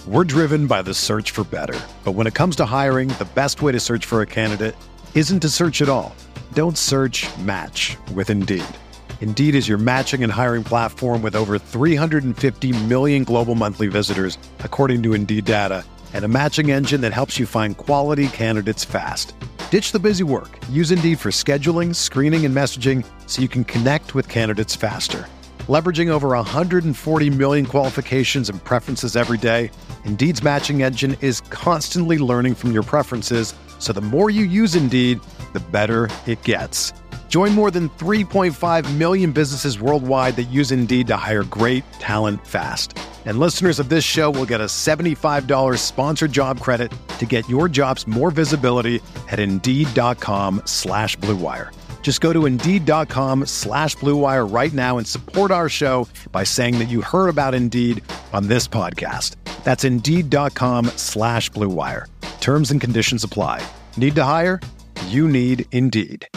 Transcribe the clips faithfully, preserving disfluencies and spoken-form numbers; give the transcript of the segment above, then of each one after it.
We're driven by the search for better. But when it comes to hiring, the best way to search for a candidate isn't to search at all. Don't search, match with Indeed. Indeed is your matching and hiring platform with over three hundred fifty million global monthly visitors, according to Indeed data, and a matching engine that helps you find quality candidates fast. Ditch the busy work. Use Indeed for scheduling, screening, and messaging so you can connect with candidates faster. Leveraging over one hundred forty million qualifications and preferences every day, Indeed's matching engine is constantly learning from your preferences, so the more you use Indeed, the better it gets. Join more than three point five million businesses worldwide that use Indeed to hire great talent fast. And listeners of this show will get a seventy-five dollars sponsored job credit to get your jobs more visibility at Indeed.com slash Blue Wire. Just go to Indeed.com slash Blue Wire right now and support our show by saying that you heard about Indeed on this podcast. That's Indeed.com slash Blue Wire. Terms and conditions apply. Need to hire? You need Indeed.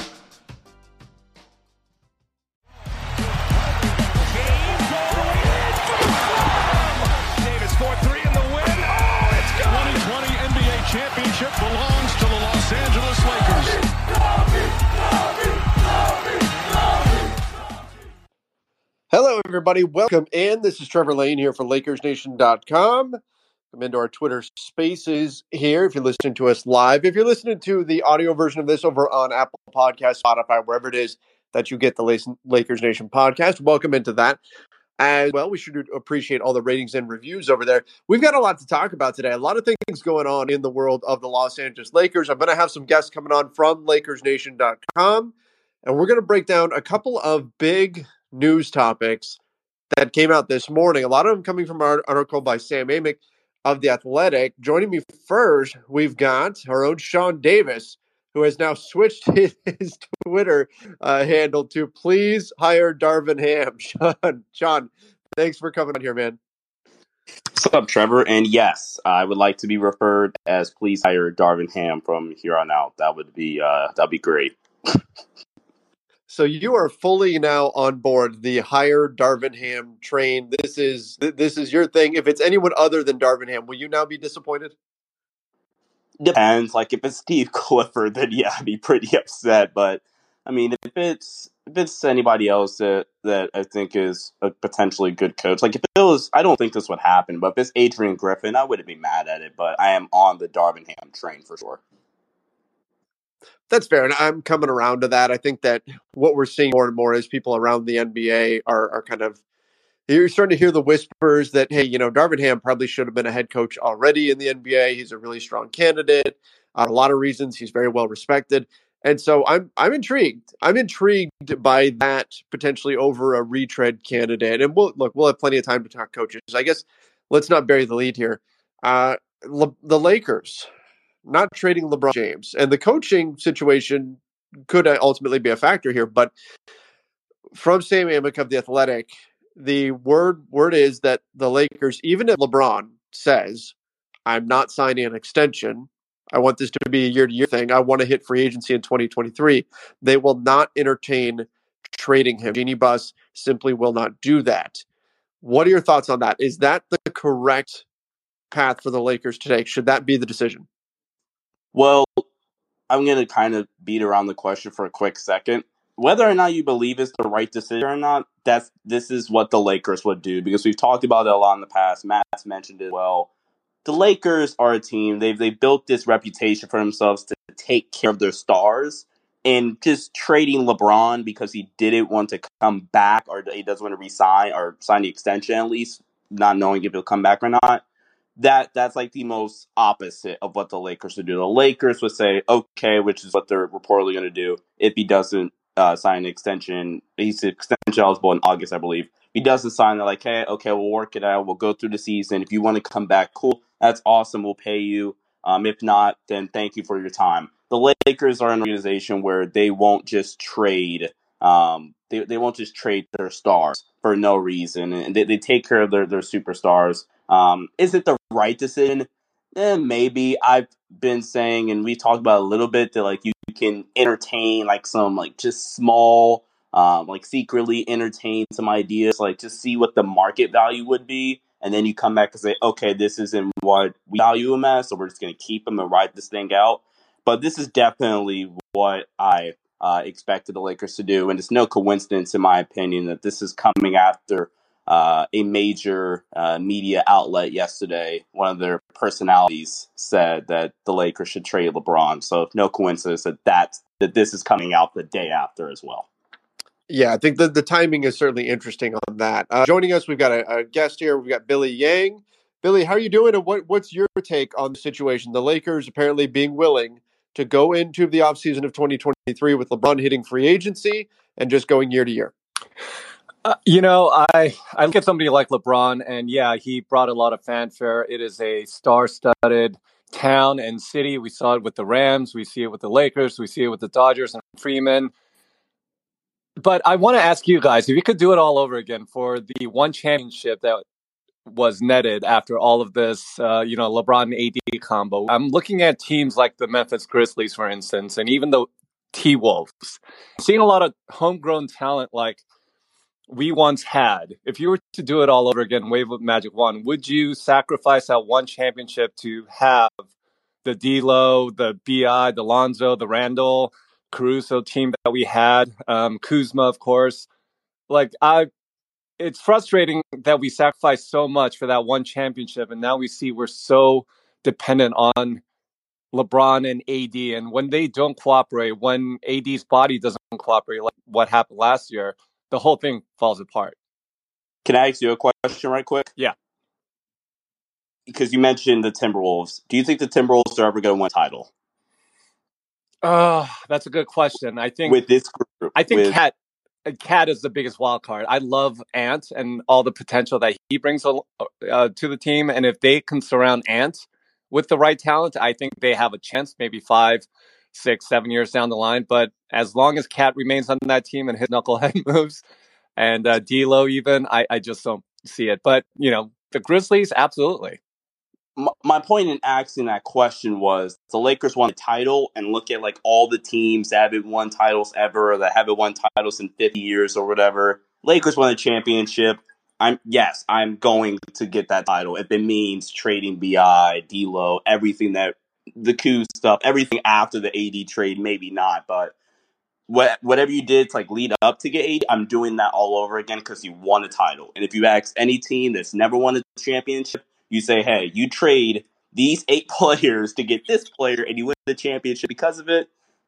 Davis four three in the win. Oh, it's gone. twenty twenty N B A championship belongs to the Los Angeles Lakers. Hello, everybody. Welcome in. This is Trevor Lane here for Lakers Nation dot com. Come into our Twitter Spaces here if you're listening to us live. If you're listening to the audio version of this over on Apple Podcasts, Spotify, wherever it is that you get the Lakers Nation podcast, welcome into that. As well, we should appreciate all the ratings and reviews over there. We've got a lot to talk about today. A lot of things going on in the world of the Los Angeles Lakers. I'm going to have some guests coming on from Lakers Nation dot com, and we're going to break down a couple of big news topics that came out this morning. A lot of them coming from our article by Sam Amick of The Athletic. Joining me first, we've got our own Sean Davis, who has now switched his, his Twitter uh, handle to Please Hire Darvin Ham. Sean, Sean, thanks for coming on here, man. What's up, Trevor? And yes, I would like to be referred as Please Hire Darvin Ham from here on out. That would be uh, that'd be great. So you are fully now on board the Hire Darvin Ham train. This is this is your thing. If it's anyone other than Darvin Ham, will you now be disappointed? Depends. Like if it's Steve Clifford, then yeah, I'd be pretty upset. But I mean, if it's if it's anybody else that, that I think is a potentially good coach, like if it was, I don't think this would happen. But if it's Adrian Griffin, I wouldn't be mad at it. But I am on the Darvin Ham train for sure. That's fair, and I'm coming around to that. I think that what we're seeing more and more is people around the N B A are are kind of, you're starting to hear the whispers that, hey, you know, Darvin Ham probably should have been a head coach already in the N B A. He's a really strong candidate. Uh, a lot of reasons. He's very well respected. And so I'm I'm intrigued. I'm intrigued by that potentially over a retread candidate. And we'll look, we'll have plenty of time to talk coaches. I guess let's not bury the lead here. Uh, Le- the Lakers not trading LeBron James, and the coaching situation could ultimately be a factor here. But from Sam Amick of The Athletic, the word word is that the Lakers, even if LeBron says, I'm not signing an extension, I want this to be a year-to-year thing, I want to hit free agency in twenty twenty-three, they will not entertain trading him. Jeanie Buss simply will not do that. What are your thoughts on that? Is that the correct path for the Lakers today? Should that be the decision? Well, I'm going to kind of beat around the question for a quick second. Whether or not you believe it's the right decision or not, that's this is what the Lakers would do, because we've talked about it a lot in the past. Matt's mentioned it as well. The Lakers are a team. They've they built this reputation for themselves to take care of their stars, and just trading LeBron because he didn't want to come back, or he doesn't want to resign or sign the extension, at least not knowing if he'll come back or not. That that's like the most opposite of what the Lakers would do. The Lakers would say, okay, which is what they're reportedly going to do if he doesn't uh, sign an extension. He's extension eligible in August, I believe. If he doesn't sign, they're like, hey, okay, we'll work it out. We'll go through the season. If you want to come back, cool. That's awesome. We'll pay you. Um, if not, then thank you for your time. The Lakers are an organization where they won't just trade. Um, they they won't just trade their stars for no reason, and they, they take care of their, their superstars. Um, is it the right decision? Eh, maybe. I've been saying, and we talked about a little bit, that like you can entertain like some like just small, um, like secretly entertain some ideas, like just see what the market value would be. and then you come back and say, okay, this isn't what we value him as, so we're just going to keep him and ride this thing out. But this is definitely what I uh, expected the Lakers to do, and it's no coincidence, in my opinion, that this is coming after uh, a major uh, media outlet yesterday. One of their personalities said that the Lakers should trade LeBron, so no coincidence that that's, that this is coming out the day after as well. Yeah, I think the, the timing is certainly interesting on that. Uh, joining us, we've got a, a guest here. We've got Billy Yang. Billy, how are you doing? And what, what's your take on the situation? The Lakers apparently being willing to go into the offseason of twenty twenty-three with LeBron hitting free agency and just going year to year. Uh, you know, I, I look at somebody like LeBron, and yeah, he brought a lot of fanfare. It is a star-studded town and city. We saw it with the Rams. We see it with the Lakers. We see it with the Dodgers and Freeman. But I want to ask you guys, if you could do it all over again for the one championship that was netted after all of this, uh, you know, LeBron and A D combo. I'm looking at teams like the Memphis Grizzlies, for instance, and even the T-Wolves. Seeing a lot of homegrown talent like we once had. If you were to do it all over again, wave of magic wand, would you sacrifice that one championship to have the D'Lo, the B I, the Lonzo, the Randall, Caruso team that we had, um, Kuzma, of course? Like, I, it's frustrating that we sacrificed so much for that one championship, and now we see we're so dependent on LeBron and A D. And when they don't cooperate, when A D's body doesn't cooperate, like what happened last year, the whole thing falls apart. Can I ask you a question right quick? Yeah. Because you mentioned the Timberwolves. Do you think the Timberwolves are ever going to win a title? Oh, that's a good question. I think with this group, I think with... Cat Cat is the biggest wild card. I love Ant and all the potential that he brings uh, to the team. And if they can surround Ant with the right talent, I think they have a chance, maybe five, six, seven years down the line. But as long as Cat remains on that team and his knucklehead moves, and uh, D'Lo even, I, I just don't see it. But, you know, the Grizzlies, absolutely. My, my point in asking that question was the Lakers won a title, and look at like all the teams that haven't won titles ever, or that haven't won titles in fifty years or whatever. Lakers won a championship. I'm yes, I'm going to get that title if it means trading B I, D'Lo, everything that the Kuz stuff, everything after the A D trade, maybe not, but what whatever you did to like lead up to get A D, I'm doing that all over again because you won a title. And if you ask any team that's never won a championship, you say, hey, you trade these eight players to get this player and you win the championship because of it,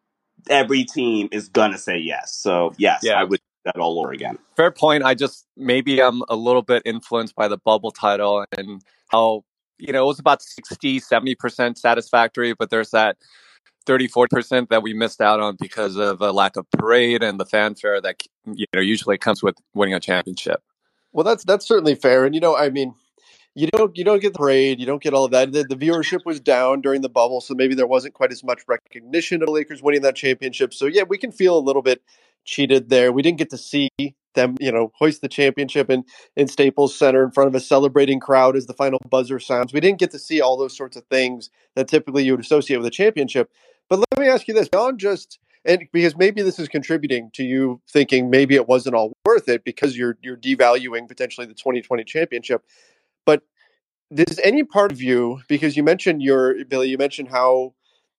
every team is going to say yes. So, yes, yeah. I would do that all over again. Fair point. I just, maybe I'm a little bit influenced by the bubble title and how, you know, it was about sixty, seventy percent satisfactory, but there's that thirty, forty percent that we missed out on because of a lack of parade and the fanfare that, you know, usually comes with winning a championship. Well, that's that's certainly fair. And, you know, I mean, you don't you don't get the parade, you don't get all of that. The, the viewership was down during the bubble, so maybe there wasn't quite as much recognition of the Lakers winning that championship. So, yeah, we can feel a little bit cheated there. We didn't get to see them, you know, hoist the championship in, in Staples Center in front of a celebrating crowd as the final buzzer sounds. We didn't get to see all those sorts of things that typically you would associate with a championship. But let me ask you this, beyond just, and because maybe this is contributing to you thinking maybe it wasn't all worth it because you're you're devaluing potentially the twenty twenty championship. But does any part of you, because you mentioned your Billy, you mentioned how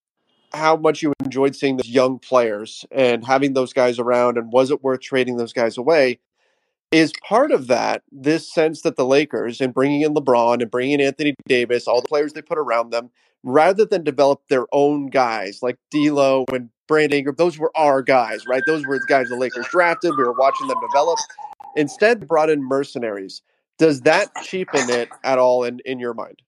how much you enjoyed seeing those young players and having those guys around, and was it worth trading those guys away? Is part of that this sense that the Lakers, and bringing in LeBron and bringing in Anthony Davis, all the players they put around them, rather than develop their own guys like D'Lo and Brandon Ingram, those were our guys, right? Those were the guys the Lakers drafted. We were watching them develop. Instead, they brought in mercenaries. Does that cheapen it at all in, in your mind?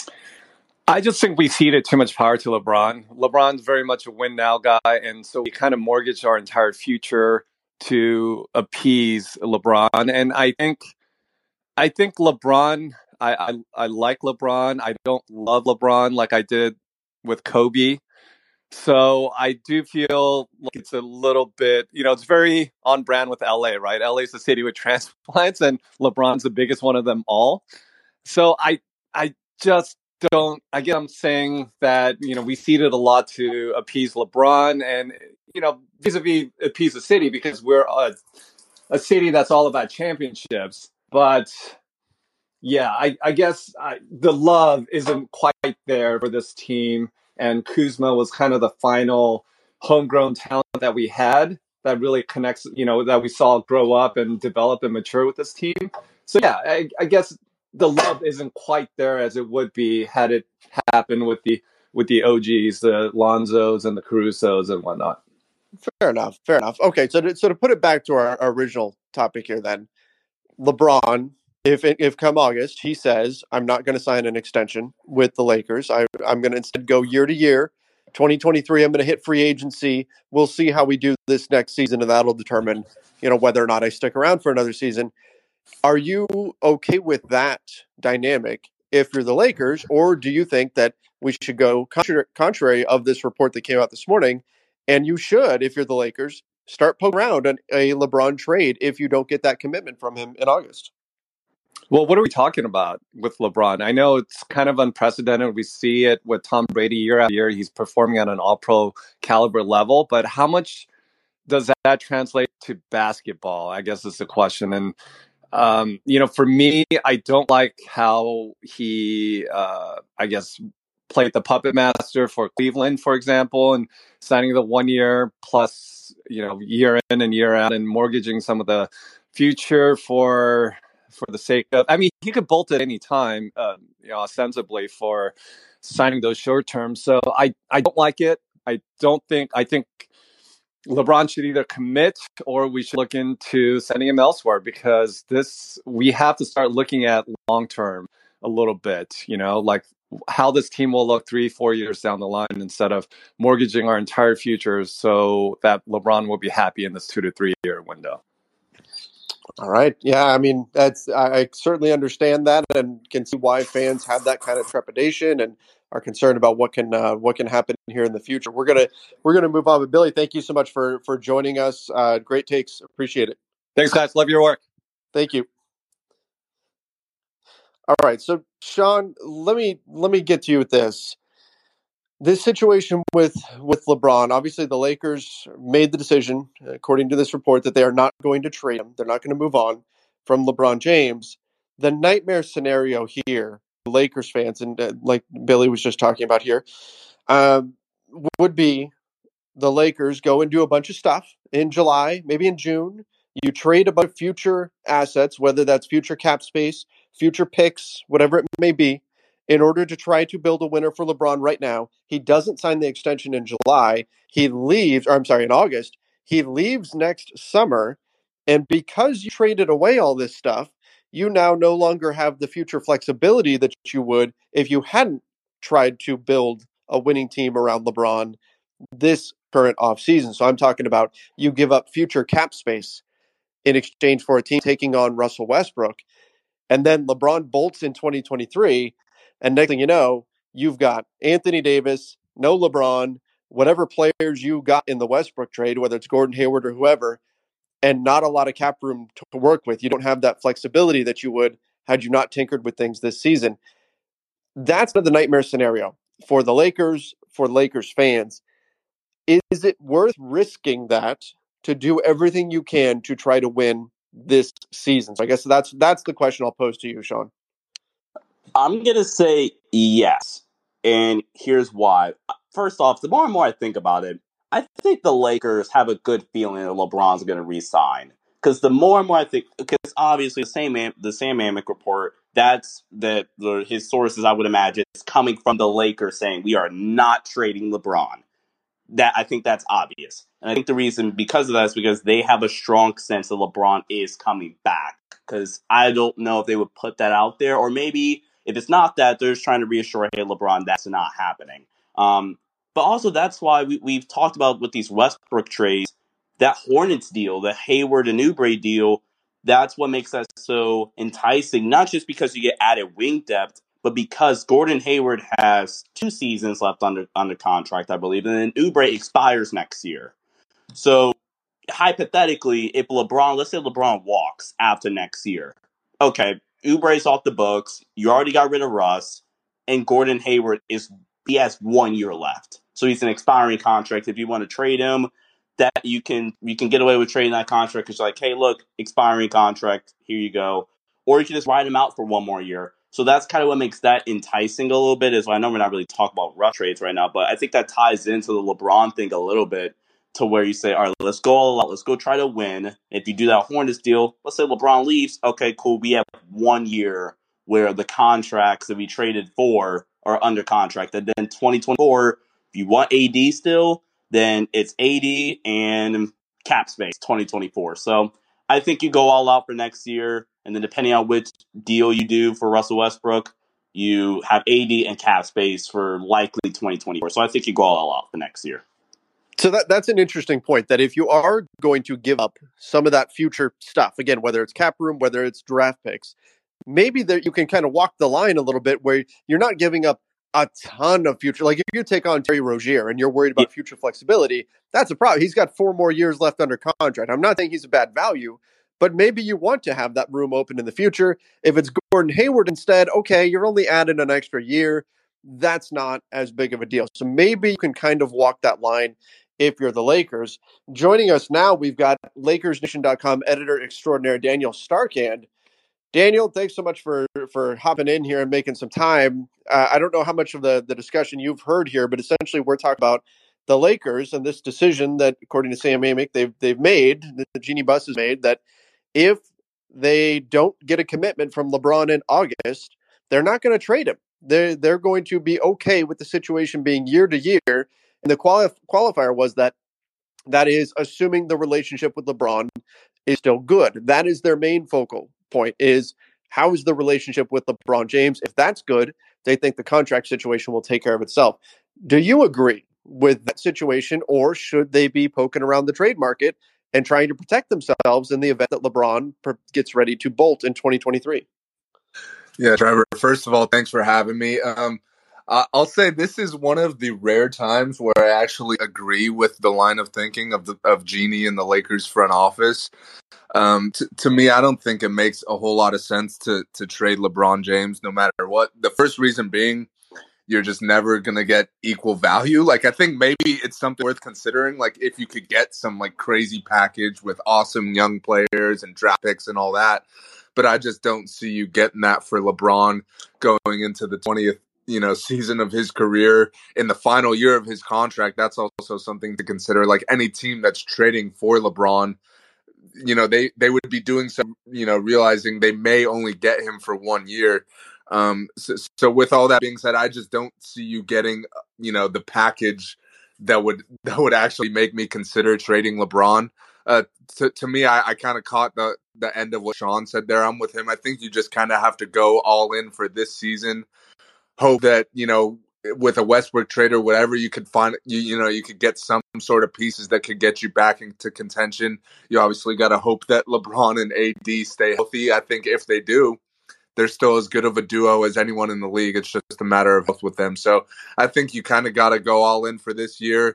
I just think we ceded too much power to LeBron. LeBron's very much a win now guy, and so we kind of mortgaged our entire future to appease LeBron. And I think, I think LeBron, I, I, I like LeBron. I don't love LeBron like I did with Kobe. So I do feel like it's a little bit, you know, it's very on brand with L A, right? L A is the city with transplants, and LeBron's the biggest one of them all. So I, I just don't, again, I'm saying that, you know, we ceded a lot to appease LeBron and, you know, vis-a-vis appease the city because we're a, a city that's all about championships. But Yeah, I, I guess I, the love isn't quite there for this team. And Kuzma was kind of the final homegrown talent that we had that really connects, you know, that we saw grow up and develop and mature with this team. So, yeah, I, I guess the love isn't quite there as it would be had it happened with the with the O Gs, the Lonzos and the Carusos and whatnot. Fair enough. Fair enough. Okay, so to, so to put it back to our, our original topic here, then LeBron, if if come August, he says, I'm not going to sign an extension with the Lakers. I, I'm going to instead go year to year. twenty twenty-three, I'm going to hit free agency. We'll see how we do this next season, and that'll determine, you know, whether or not I stick around for another season. Are you okay with that dynamic if you're the Lakers, or do you think that we should go contra- contrary of this report that came out this morning, and you should, if you're the Lakers, start poking around on a LeBron trade if you don't get that commitment from him in August? Well, what are we talking about with LeBron? I know it's kind of unprecedented. We see it with Tom Brady year after year. He's performing at an all-pro caliber level, but how much does that translate to basketball? I guess is the question. And Um, you know, for me, I don't like how he, uh, I guess, played the puppet master for Cleveland, for example, and signing the one year plus, you know, year in and year out and mortgaging some of the future for for the sake of, I mean, he could bolt at any time, uh, you know, ostensibly for signing those short terms. So I, I don't like it. I don't think, I think LeBron should either commit or we should look into sending him elsewhere, because this, we have to start looking at long term a little bit, you know, like how this team will look three, four years down the line instead of mortgaging our entire future so that LeBron will be happy in this two to three year window. All right. Yeah, I mean, that's I, I certainly understand that and can see why fans have that kind of trepidation and are concerned about what can uh, what can happen here in the future. We're gonna we're gonna move on. But Billy, thank you so much for for joining us. Uh, great takes. Appreciate it. Thanks, guys. Love your work. Thank you. All right. So, Sean, let me let me get to you with this. This situation with with LeBron, obviously the Lakers made the decision, according to this report, that they are not going to trade him. They're not going to move on from LeBron James. The nightmare scenario here, Lakers fans, and uh, like Billy was just talking about here, um, would be the Lakers go and do a bunch of stuff in July, maybe in June. You trade a bunch of future assets, whether that's future cap space, future picks, whatever it may be, in order to try to build a winner for LeBron right now. He doesn't sign the extension in July. He leaves, or I'm sorry, in August. He leaves next summer. And because you traded away all this stuff, you now no longer have the future flexibility that you would if you hadn't tried to build a winning team around LeBron this current offseason. So I'm talking about you give up future cap space in exchange for a team taking on Russell Westbrook. And then LeBron bolts in twenty twenty-three. And next thing you know, you've got Anthony Davis, no LeBron, whatever players you got in the Westbrook trade, whether it's Gordon Hayward or whoever, and not a lot of cap room to work with. You don't have that flexibility that you would had you not tinkered with things this season. That's the nightmare scenario for the Lakers, for Lakers fans. Is it worth risking that to do everything you can to try to win this season? So I guess that's that's the question I'll pose to you, Sean. I'm going to say yes. And here's why. First off, the more and more I think about it, I think the Lakers have a good feeling that LeBron's going to re-sign. Because the more and more I think, because obviously the same the Sam Amick report, that's that his sources, I would imagine, is coming from the Lakers saying we are not trading LeBron. That I think that's obvious. And I think the reason because of that is because they have a strong sense that LeBron is coming back. Because I don't know if they would put that out there, or maybe if it's not that, they're just trying to reassure, hey, LeBron, that's not happening. Um, but also that's why we, we've talked about with these Westbrook trades, that Hornets deal, the Hayward and Oubre deal, that's what makes that so enticing, not just because you get added wing depth, but because Gordon Hayward has two seasons left under under contract, I believe, and then Oubre expires next year. So hypothetically, if LeBron, let's say LeBron walks after next year, okay, Oubre's off the books, you already got rid of Russ, and Gordon Hayward is he has one year left. So he's an expiring contract. If you want to trade him, that you can you can get away with trading that contract because you're like, hey, look, expiring contract, here you go. or you can just ride him out for one more year. So that's kind of what makes that enticing a little bit. Is I know we're not really talking about rush trades right now, but I think that ties into the LeBron thing a little bit, to where you say, all right, let's go all out. Let's go try to win. If you do that Hornets deal, let's say LeBron leaves. Okay, cool. We have one year where the contracts that we traded for are under contract. And then twenty twenty-four, if you want A D still, then it's A D and cap space twenty twenty-four. So I think you go all out for next year. And then depending on which deal you do for Russell Westbrook, you have A D and cap space for likely twenty twenty-four. So I think you go all out for next year. So that that's an interesting point, that if you are going to give up some of that future stuff, again, whether it's cap room, whether it's draft picks, maybe that you can kind of walk the line a little bit where you're not giving up a ton of future. Like if you take on Terry Rozier and you're worried about yeah. future flexibility, that's a problem. He's got four more years left under contract. I'm not saying he's a bad value, but maybe you want to have that room open in the future. If it's Gordon Hayward instead, okay, you're only adding an extra year. That's not as big of a deal. So maybe you can kind of walk that line if you're the Lakers. Joining us now, we've got Lakers Nation dot com editor extraordinaire Daniel Starkand. Daniel, thanks so much for, for hopping in here and making some time. Uh, I don't know how much of the, the discussion you've heard here, but essentially we're talking about the Lakers and this decision that, according to Sam Amick, they've they've made, that the Genie Bus has made, that if they don't get a commitment from LeBron in August, they're not going to trade him. They're, they're going to be okay with the situation being year to year. And the quali- qualifier was that that is assuming the relationship with LeBron is still good. That is their main focal point, is how is the relationship with LeBron James? If that's good, they think the contract situation will take care of itself. Do you agree with that situation, or should they be poking around the trade market and trying to protect themselves in the event that LeBron gets ready to bolt in twenty twenty-three? Yeah, Trevor, first of all, thanks for having me. Um, Uh, I'll say this is one of the rare times where I actually agree with the line of thinking of the of Genie and the Lakers front office. Um, t- to me, I don't think it makes a whole lot of sense to to trade LeBron James no matter what. The first reason being, you're just never going to get equal value. Like, I think maybe it's something worth considering. Like, if you could get some like crazy package with awesome young players and draft picks and all that. But I just don't see you getting that for LeBron going into the twentieth you know, season of his career, in the final year of his contract. That's also something to consider. Like, any team that's trading for LeBron, you know, they, they would be doing some, you know, realizing they may only get him for one year. Um, so, so with all that being said, I just don't see you getting, you know, the package that would, that would actually make me consider trading LeBron. Uh, to, to me, I, I kind of caught the, the end of what Sean said there. I'm with him. I think you just kind of have to go all in for this season. Hope that, you know, with a Westbrook trade or whatever, you could find, you, you know, you could get some sort of pieces that could get you back into contention. You obviously got to hope that LeBron and A D stay healthy. I think if they do, they're still as good of a duo as anyone in the league. It's just a matter of health with them. So I think you kind of got to go all in for this year.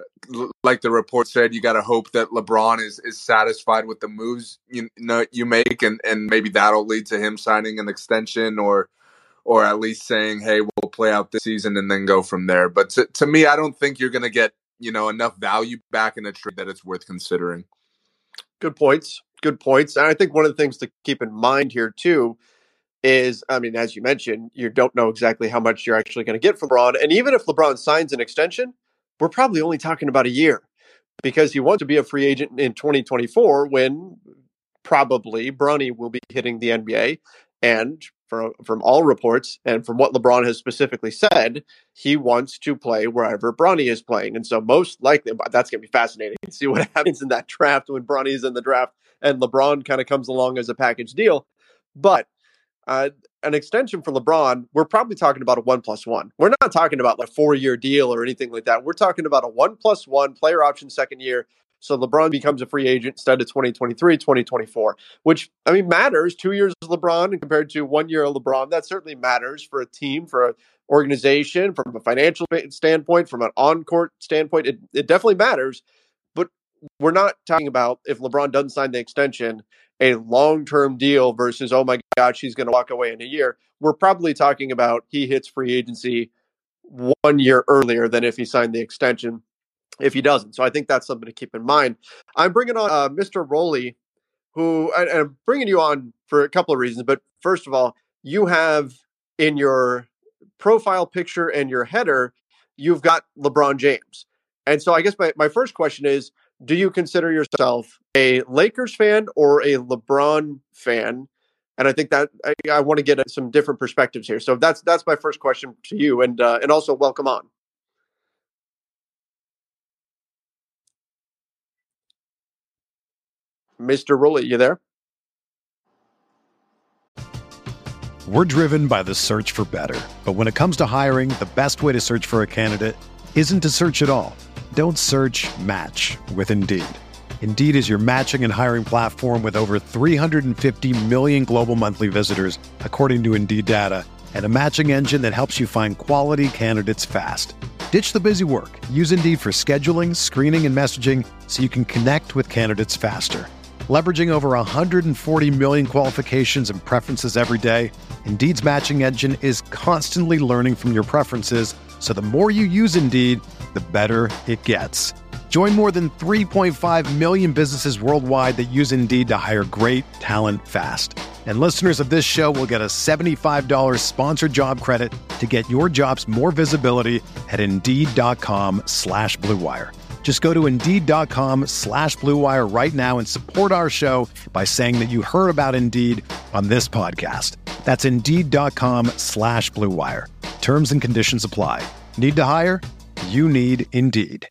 Like the report said, you got to hope that LeBron is, is satisfied with the moves you know you make, and, and maybe that'll lead to him signing an extension, or or at least saying, hey, we'll play out this season and then go from there. But to, to me, I don't think you're going to get, you know, enough value back in a trade that it's worth considering. Good points. Good points. And I think one of the things to keep in mind here, too, is, I mean, as you mentioned, you don't know exactly how much you're actually going to get from LeBron. And even if LeBron signs an extension, we're probably only talking about a year, because he wants to be a free agent in twenty twenty-four when probably Bronny will be hitting the N B A. And from, from all reports and from what LeBron has specifically said, he wants to play wherever Bronny is playing. And so most likely, that's going to be fascinating to see what happens in that draft when Bronny's in the draft and LeBron kind of comes along as a package deal. But uh, an extension for LeBron, we're probably talking about a one plus one. We're not talking about like a four-year deal or anything like that. We're talking about a one plus one player option second year. So LeBron becomes a free agent instead of twenty twenty-three, twenty twenty-four, which, I mean, matters. Two years of LeBron compared to one year of LeBron, that certainly matters for a team, for an organization, from a financial standpoint, from an on-court standpoint. It, it definitely matters. But we're not talking about, if LeBron doesn't sign the extension, a long-term deal versus, oh my gosh, he's going to walk away in a year. We're probably talking about he hits free agency one year earlier than if he signed the extension, if he doesn't. So I think that's something to keep in mind. I'm bringing on uh, Mister Rowley, who, and I'm bringing you on for a couple of reasons, but first of all, you have in your profile picture and your header, you've got LeBron James. And so I guess my, my first question is, do you consider yourself a Lakers fan or a LeBron fan? And I think that I, I want to get some different perspectives here. So that's that's my first question to you, and uh, and also welcome on, Mister Rulli. You there? We're driven by the search for better, but when it comes to hiring, the best way to search for a candidate isn't to search at all. Don't search. Match with Indeed. Indeed is your matching and hiring platform with over three hundred fifty million global monthly visitors, according to Indeed data, and a matching engine that helps you find quality candidates fast. Ditch the busy work. Use Indeed for scheduling, screening, and messaging so you can connect with candidates faster. Leveraging over one hundred forty million qualifications and preferences every day, Indeed's matching engine is constantly learning from your preferences, so the more you use Indeed, the better it gets. Join more than three point five million businesses worldwide that use Indeed to hire great talent fast. And listeners of this show will get a seventy-five dollars sponsored job credit to get your jobs more visibility at Indeed.com slash Blue Wire. Just go to Indeed.com slash Blue Wire right now and support our show by saying that you heard about Indeed on this podcast. That's Indeed.com slash Blue Wire. Terms and conditions apply. Need to hire? You need Indeed.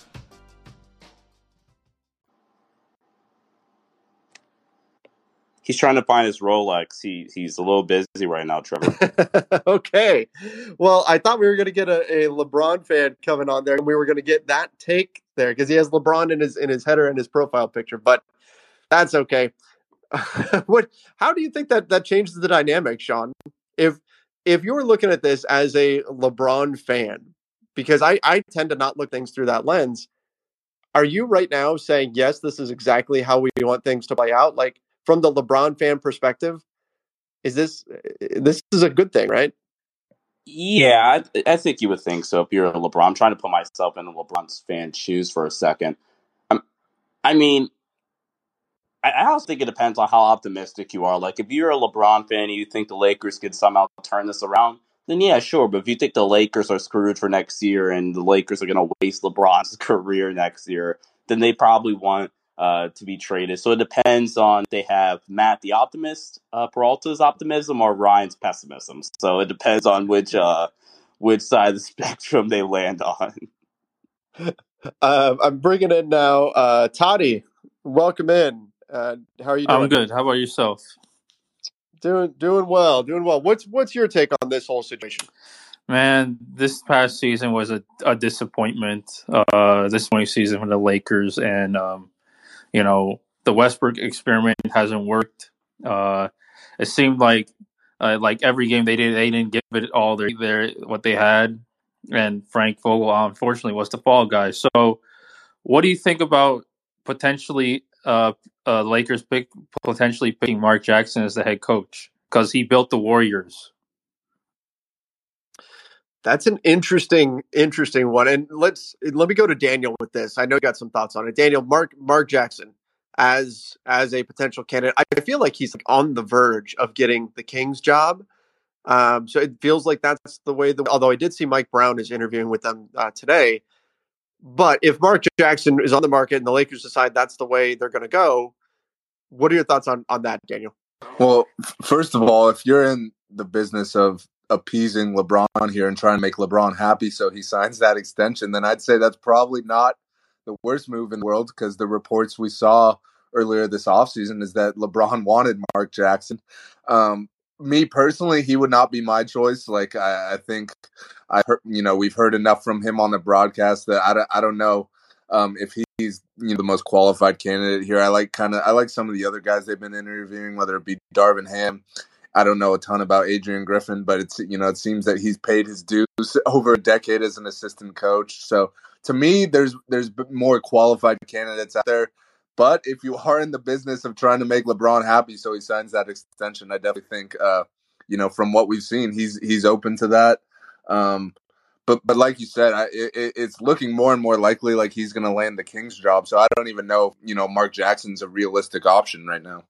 He's trying to find his Rolex. He he's a little busy right now, Trevor. Okay. Well, I thought we were going to get a, a LeBron fan coming on there, and we were going to get that take there because he has LeBron in his in his header and his profile picture. But that's okay. What? How do you think that that changes the dynamic, Sean? If if you're looking at this as a LeBron fan, because I I tend to not look things through that lens. Are you right now saying yes, this is exactly how we want things to play out? Like, from the LeBron fan perspective, is this this is a good thing, right? Yeah, I, I think you would think so if you're a LeBron. I'm trying to put myself in a LeBron's fan shoes for a second. I'm, I mean, I, I also think it depends on how optimistic you are. Like, if you're a LeBron fan and you think the Lakers could somehow turn this around, then yeah, sure. But if you think the Lakers are screwed for next year and the Lakers are going to waste LeBron's career next year, then they probably want Uh, to be traded. So it depends on if they have Matt the optimist, uh, Peralta's optimism, or Ryan's pessimism. So it depends on which uh, which side of the spectrum they land on. uh, I'm bringing in now uh, Toddy. Welcome in. Uh, how are you doing? I'm good. How about yourself? Doing doing well. Doing well. What's what's your take on this whole situation? Man, this past season was a, a disappointment. Uh, this twenty season for the Lakers, and um, you know, the Westbrook experiment hasn't worked. Uh, it seemed like uh, like every game they did, they didn't give it all their, their what they had, and Frank Vogel, unfortunately, was the fall guy. So, what do you think about potentially uh, uh, Lakers pick potentially picking Mark Jackson as the head coach because he built the Warriors? That's an interesting, interesting one. And let's let me go to Daniel with this. I know you got some thoughts on it. Daniel, Mark Mark Jackson as as a potential candidate. I feel like he's like on the verge of getting the Kings job. Um, so it feels like that's the way. The, although I did see Mike Brown is interviewing with them uh, today. But if Mark Jackson is on the market and the Lakers decide that's the way they're going to go, what are your thoughts on on that, Daniel? Well, first of all, if you're in the business of appeasing LeBron here and trying to make LeBron happy so he signs that extension, then I'd say that's probably not the worst move in the world, because the reports we saw earlier this offseason is that LeBron wanted Mark Jackson. Um, me personally, he would not be my choice. Like, I, I think I heard, you know, we've heard enough from him on the broadcast that I don't, I don't know um, if he's, you know, the most qualified candidate here. I like kind of, I like some of the other guys they've been interviewing, whether it be Darvin Ham. I don't know a ton about Adrian Griffin, but it's, you know, it seems that he's paid his dues over a decade as an assistant coach. So to me, there's there's more qualified candidates out there. But if you are in the business of trying to make LeBron happy so he signs that extension, I definitely think, uh, you know, from what we've seen, he's he's open to that. Um, but but like you said, I, it, it's looking more and more likely like he's going to land the Kings job. So I don't even know if, you know, Mark Jackson's a realistic option right now.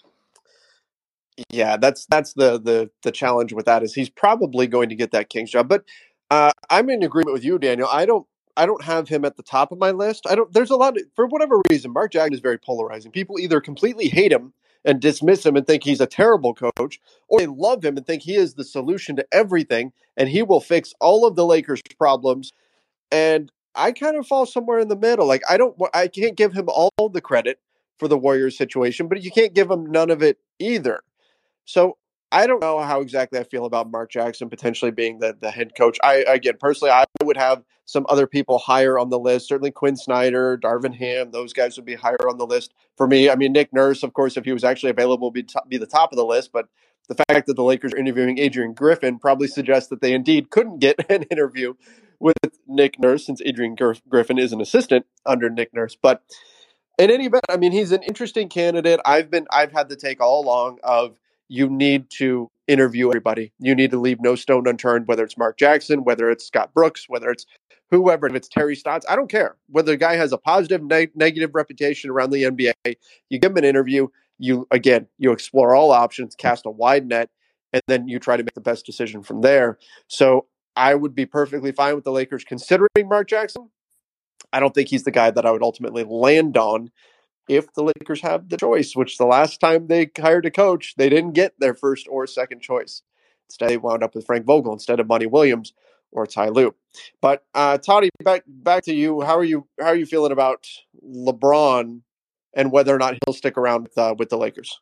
Yeah, that's that's the the the challenge with that is he's probably going to get that Kings job. But uh, I'm in agreement with you, Daniel. I don't I don't have him at the top of my list. I don't. There's a lot of, for whatever reason, Mark Jackson is very polarizing. People either completely hate him and dismiss him and think he's a terrible coach, or they love him and think he is the solution to everything and he will fix all of the Lakers' problems. And I kind of fall somewhere in the middle. Like I don't, I can't give him all the credit for the Warriors situation, but you can't give him none of it either. So I don't know how exactly I feel about Mark Jackson potentially being the, the head coach. I again, personally, I would have some other people higher on the list. Certainly Quinn Snyder, Darvin Ham, those guys would be higher on the list for me. I mean, Nick Nurse, of course, if he was actually available, would be, top, be the top of the list. But the fact that the Lakers are interviewing Adrian Griffin probably suggests that they indeed couldn't get an interview with Nick Nurse, since Adrian Griffin is an assistant under Nick Nurse. But in any event, I mean, he's an interesting candidate. I've been, I've had the take all along of, you need to interview everybody. You need to leave no stone unturned, whether it's Mark Jackson, whether it's Scott Brooks, whether it's whoever, if it's Terry Stotts, I don't care. Whether the guy has a positive, ne- negative reputation around the N B A, you give him an interview, you, again, you explore all options, cast a wide net, and then you try to make the best decision from there. So I would be perfectly fine with the Lakers considering Mark Jackson. I don't think he's the guy that I would ultimately land on if the Lakers have the choice, which the last time they hired a coach, they didn't get their first or second choice. Instead, they wound up with Frank Vogel instead of Monty Williams or Ty Lue. But uh, Toddy, back back to you. How are you? How are you feeling about LeBron and whether or not he'll stick around with uh, with the Lakers?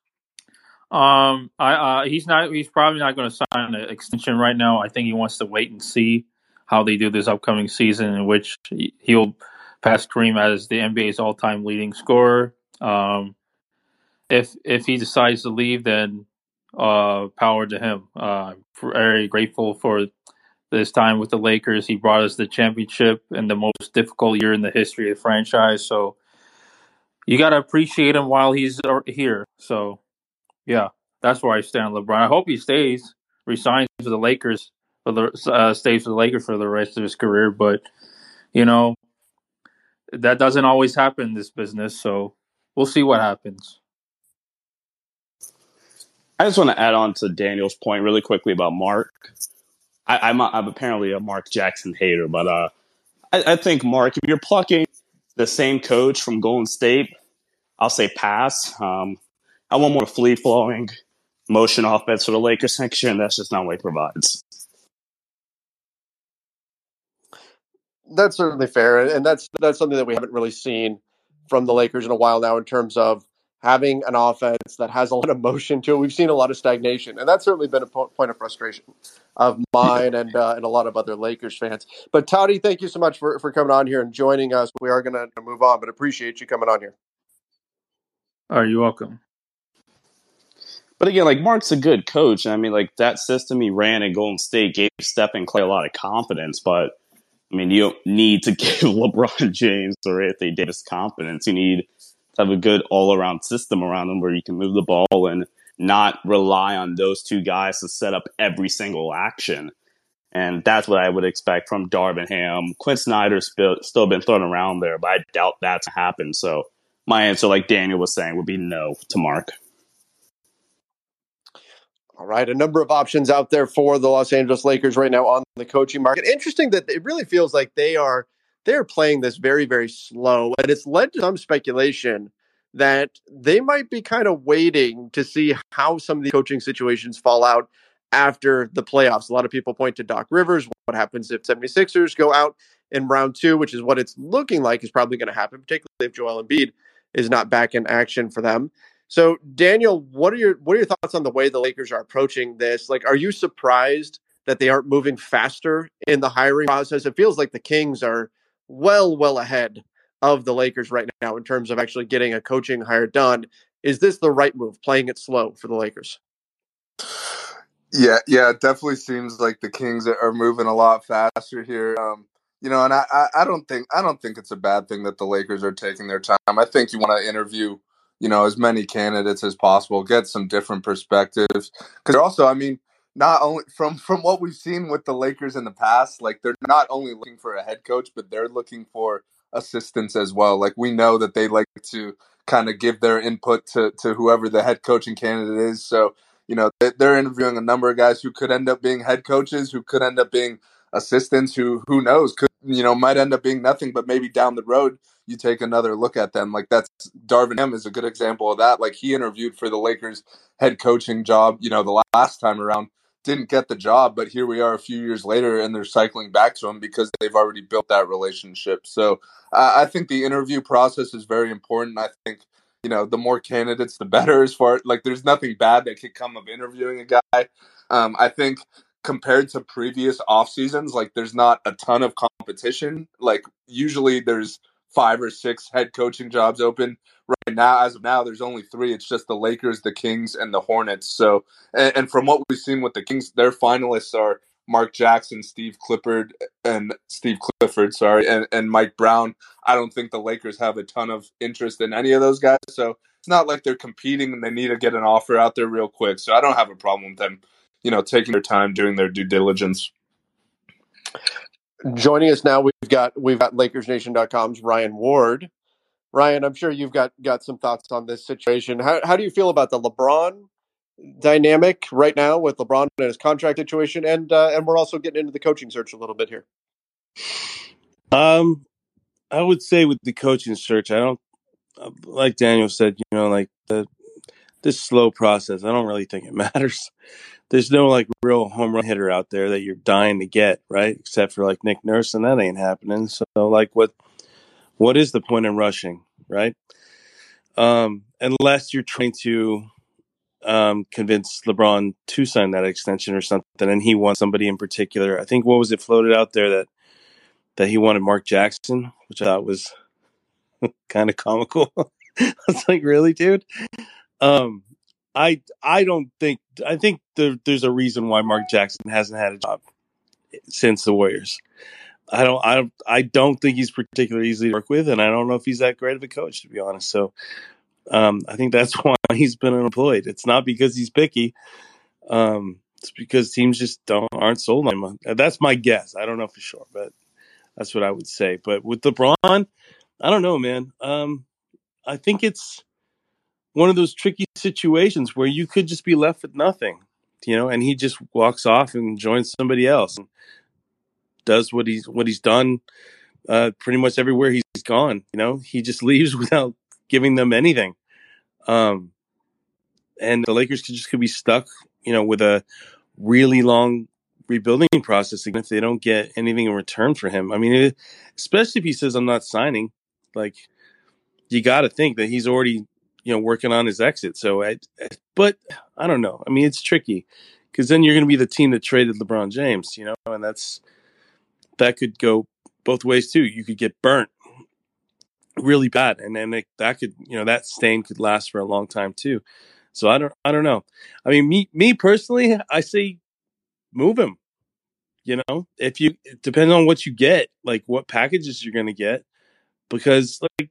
Um, I uh, he's not. He's probably not going to sign an extension right now. I think he wants to wait and see how they do this upcoming season, in which he'll pass Kareem as the N B A's all-time leading scorer. Um, if if he decides to leave, then uh, power to him. Uh, very grateful for this time with the Lakers. He brought us the championship in the most difficult year in the history of the franchise. So you got to appreciate him while he's here. So yeah, that's where I stand, LeBron. I hope he stays, resigns for the Lakers, for the uh, stays for the Lakers for the rest of his career. But you know, that doesn't always happen in this business. So we'll see what happens. I just want to add on to Daniel's point really quickly about Mark. I, I'm, a, I'm apparently a Mark Jackson hater, but uh, I, I think, Mark, if you're plucking the same coach from Golden State, I'll say pass. Um, I want more free-flowing motion offense for the Lakers next year, and that's just not what he provides. That's certainly fair, and that's that's something that we haven't really seen from the Lakers in a while now in terms of having an offense that has a lot of motion to it. We've seen a lot of stagnation, and that's certainly been a po- point of frustration of mine and uh, and a lot of other Lakers fans. But Toddy, thank you so much for, for coming on here and joining us. We are going to move on, but appreciate you coming on here. Are you welcome? But again, like, Mark's a good coach. I mean, like, that system he ran at Golden State gave Steph and Clay a lot of confidence. But I mean, you don't need to give LeBron James or Anthony Davis confidence. You need to have a good all-around system around them where you can move the ball and not rely on those two guys to set up every single action. And that's what I would expect from Darvin Ham. Quinn Snyder's still, still been thrown around there, but I doubt that's to happen. So my answer, like Daniel was saying, would be no to Mark. All right, a number of options out there for the Los Angeles Lakers right now on the coaching market. Interesting that it really feels like they are they are playing this very, very slow, and it's led to some speculation that they might be kind of waiting to see how some of the coaching situations fall out after the playoffs. A lot of people point to Doc Rivers. What happens if 76ers go out in round two, which is what it's looking like is probably going to happen, particularly if Joel Embiid is not back in action for them. So, Daniel, what are your what are your thoughts on the way the Lakers are approaching this? Like, are you surprised that they aren't moving faster in the hiring process? It feels like the Kings are well, well ahead of the Lakers right now in terms of actually getting a coaching hire done. Is this the right move, playing it slow for the Lakers? Yeah, yeah, it definitely seems like the Kings are moving a lot faster here. Um, you know, and I, I, I don't think I don't think it's a bad thing that the Lakers are taking their time. I think you want to interview, you know, as many candidates as possible, get some different perspectives. Because also, I mean, not only from from what we've seen with the Lakers in the past, like they're not only looking for a head coach, but they're looking for assistants as well. Like we know that they like to kind of give their input to to whoever the head coaching candidate is. So, you know, they're interviewing a number of guys who could end up being head coaches, who could end up being assistants, who who knows, could, you know, might end up being nothing, but maybe down the road you take another look at them. Like that's Darvin Ham is a good example of that. Like he interviewed for the Lakers head coaching job, you know, the last time around, didn't get the job, but here we are a few years later and they're cycling back to him because they've already built that relationship. So uh, I think the interview process is very important. I think, you know, the more candidates, the better as far like there's nothing bad that could come of interviewing a guy. Um, I think compared to previous off seasons, like there's not a ton of competition. Like usually there's five or six head coaching jobs open. Right now, as of now, there's only three. It's just the Lakers, the Kings, and the Hornets. So, and, and from what we've seen with the Kings, their finalists are Mark Jackson, Steve Clifford, and Steve Clifford, sorry, and, and Mike Brown. I don't think the Lakers have a ton of interest in any of those guys. So it's not like they're competing and they need to get an offer out there real quick. So I don't have a problem with them, you know, taking their time doing their due diligence. Joining us now, we've got we've got Lakers Nation dot com's Ryan Ward. Ryan, I'm sure you've got, got some thoughts on this situation. How how do you feel about the LeBron dynamic right now with LeBron and his contract situation, and uh, and we're also getting into the coaching search a little bit here. Um, I would say with the coaching search, I don't like Daniel said, you know, like the this slow process. I don't really think it matters. There's no like real home run hitter out there that you're dying to get, right? Except for like Nick Nurse, and that ain't happening. So like, what what is the point in rushing, right? Um, unless you're trying to um, convince LeBron to sign that extension or something, and he wants somebody in particular. I think what was it floated out there that that he wanted Mark Jackson, which I thought was kind of comical. I was like, really, dude? Um, I I don't think I think there, there's a reason why Mark Jackson hasn't had a job since the Warriors. I don't I don't I don't think he's particularly easy to work with, and I don't know if he's that great of a coach, to be honest. So um, I think that's why he's been unemployed. It's not because he's picky. Um, it's because teams just don't aren't sold on him. That's my guess. I don't know for sure, but that's what I would say. But with LeBron, I don't know, man. Um, I think it's one of those tricky situations where you could just be left with nothing, you know, and he just walks off and joins somebody else and does what he's what he's done uh, pretty much everywhere he's gone. You know, he just leaves without giving them anything. Um, and the Lakers could just could be stuck, you know, with a really long rebuilding process again if they don't get anything in return for him. I mean, it, especially if he says, I'm not signing, like, you got to think that he's already, you know, working on his exit. So, I, but I don't know. I mean, it's tricky because then you're going to be the team that traded LeBron James, you know, and that's, that could go both ways too. You could get burnt really bad. And then it, that could, you know, that stain could last for a long time too. So I don't, I don't know. I mean, me, me personally, I say move him, you know, if you, it depends on what you get, like what packages you're going to get, because like,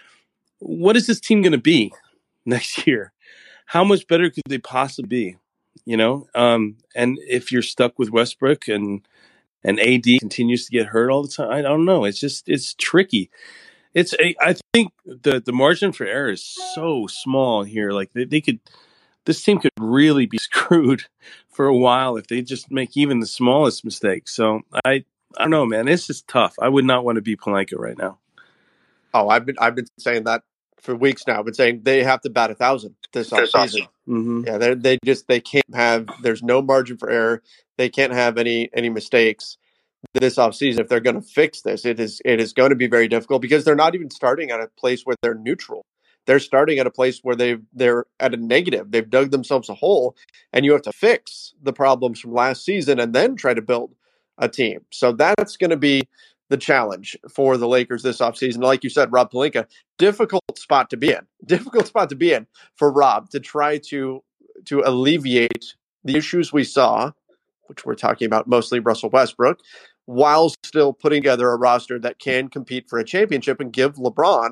what is this team going to be next year? How much better could they possibly be? You know, um, and if you're stuck with Westbrook and and A D continues to get hurt all the time, I don't know. It's just it's tricky. It's a, I think the the margin for error is so small here. Like they, they could, this team could really be screwed for a while if they just make even the smallest mistake. So I I don't know, man. It's just tough. I would not want to be Pelinka right now. Oh, I've been I've been saying that for weeks now. I've been saying they have to bat a thousand this offseason. Mm-hmm. Yeah, they they just they can't have. There's no margin for error. They can't have any any mistakes this offseason. If they're going to fix this, it is it is going to be very difficult because they're not even starting at a place where they're neutral. They're starting at a place where they they're at a negative. They've dug themselves a hole, and you have to fix the problems from last season and then try to build a team. So that's going to be the challenge for the Lakers this offseason. Like you said, Rob Pelinka, difficult spot to be in. Difficult spot to be in for Rob to try to to alleviate the issues we saw, which we're talking about mostly Russell Westbrook, while still putting together a roster that can compete for a championship and give LeBron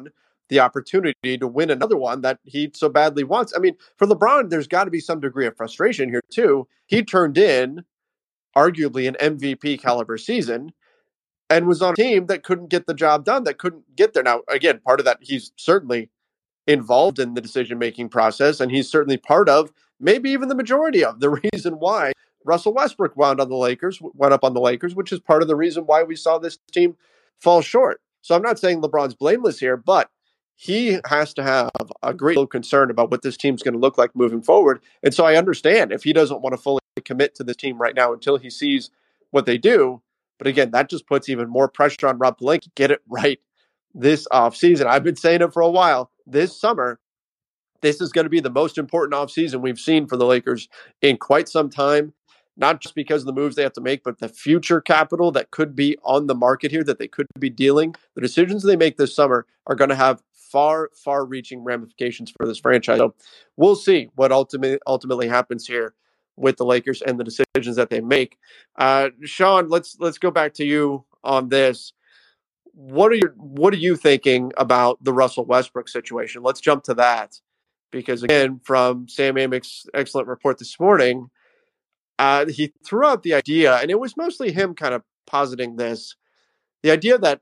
the opportunity to win another one that he so badly wants. I mean, for LeBron, there's got to be some degree of frustration here too. He turned in arguably an M V P caliber season and was on a team that couldn't get the job done, that couldn't get there. Now, again, part of that, he's certainly involved in the decision-making process, and he's certainly part of, maybe even the majority of, the reason why Russell Westbrook wound on the Lakers, went up on the Lakers, which is part of the reason why we saw this team fall short. So I'm not saying LeBron's blameless here, but he has to have a great deal of concern about what this team's going to look like moving forward. And so I understand if he doesn't want to fully commit to this team right now until he sees what they do. But again, that just puts even more pressure on Rob Pelinka to get it right this offseason. I've been saying it for a while. This summer, this is going to be the most important offseason we've seen for the Lakers in quite some time, not just because of the moves they have to make, but the future capital that could be on the market here, that they could be dealing. The decisions they make this summer are going to have far, far-reaching ramifications for this franchise. So we'll see what ultimately ultimately happens here with the Lakers and the decisions that they make. Uh, Sean, let's let's go back to you on this. What are your what are you thinking about the Russell Westbrook situation? Let's jump to that, because again, from Sam Amick's excellent report this morning, uh, he threw out the idea, and it was mostly him kind of positing this, the idea that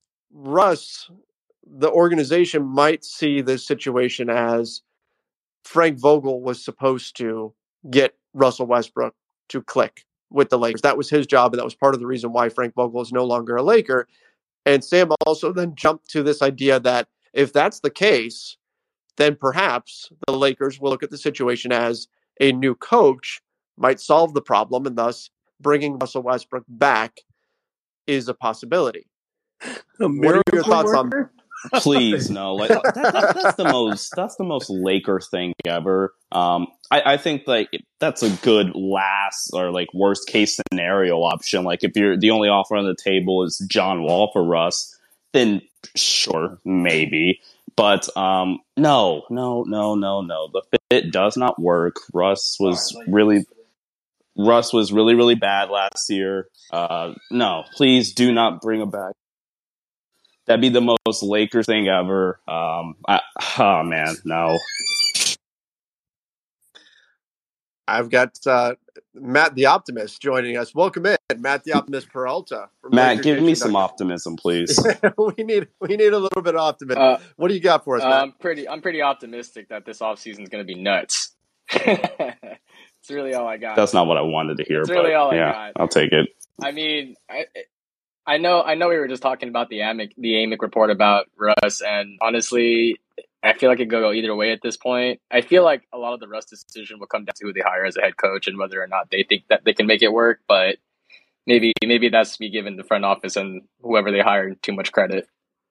Russ, the organization, might see this situation as Frank Vogel was supposed to get Russell Westbrook to click with the Lakers. That was his job, and that was part of the reason why Frank Vogel is no longer a Laker. And Sam also then jumped to this idea that if that's the case, then perhaps the Lakers will look at the situation as a new coach might solve the problem, and thus bringing Russell Westbrook back is a possibility. A what are your thoughts worker? on Please, no. Like that, that, that's the most that's the most Laker thing ever. Um, I, I think like that's a good last or like worst case scenario option. Like if you're the only offer on the table is John Wall for Russ, then sure, maybe. But um, no, no, no, no, no. The fit does not work. Russ was really Russ was really, really bad last year. Uh, no, please do not bring him back. That'd be the most Lakers thing ever. Um, I, oh, man, no. I've got uh, Matt the Optimist joining us. Welcome in, Matt the Optimist Peralta. From Matt, Lakers give me Nation. some optimism, please. we need we need a little bit of optimism. Uh, what do you got for us, uh, Matt? I'm pretty I'm pretty optimistic that this offseason is going to be nuts. It's really all I got. That's not what I wanted to hear, That's but really all I yeah, got. I'll take it. I mean, I, I know I know we were just talking about the Amick the Amick report about Russ, and honestly, I feel like it could go either way at this point. I feel like a lot of the Russ decision will come down to who they hire as a head coach and whether or not they think that they can make it work. But maybe maybe that's me giving the front office and whoever they hire too much credit.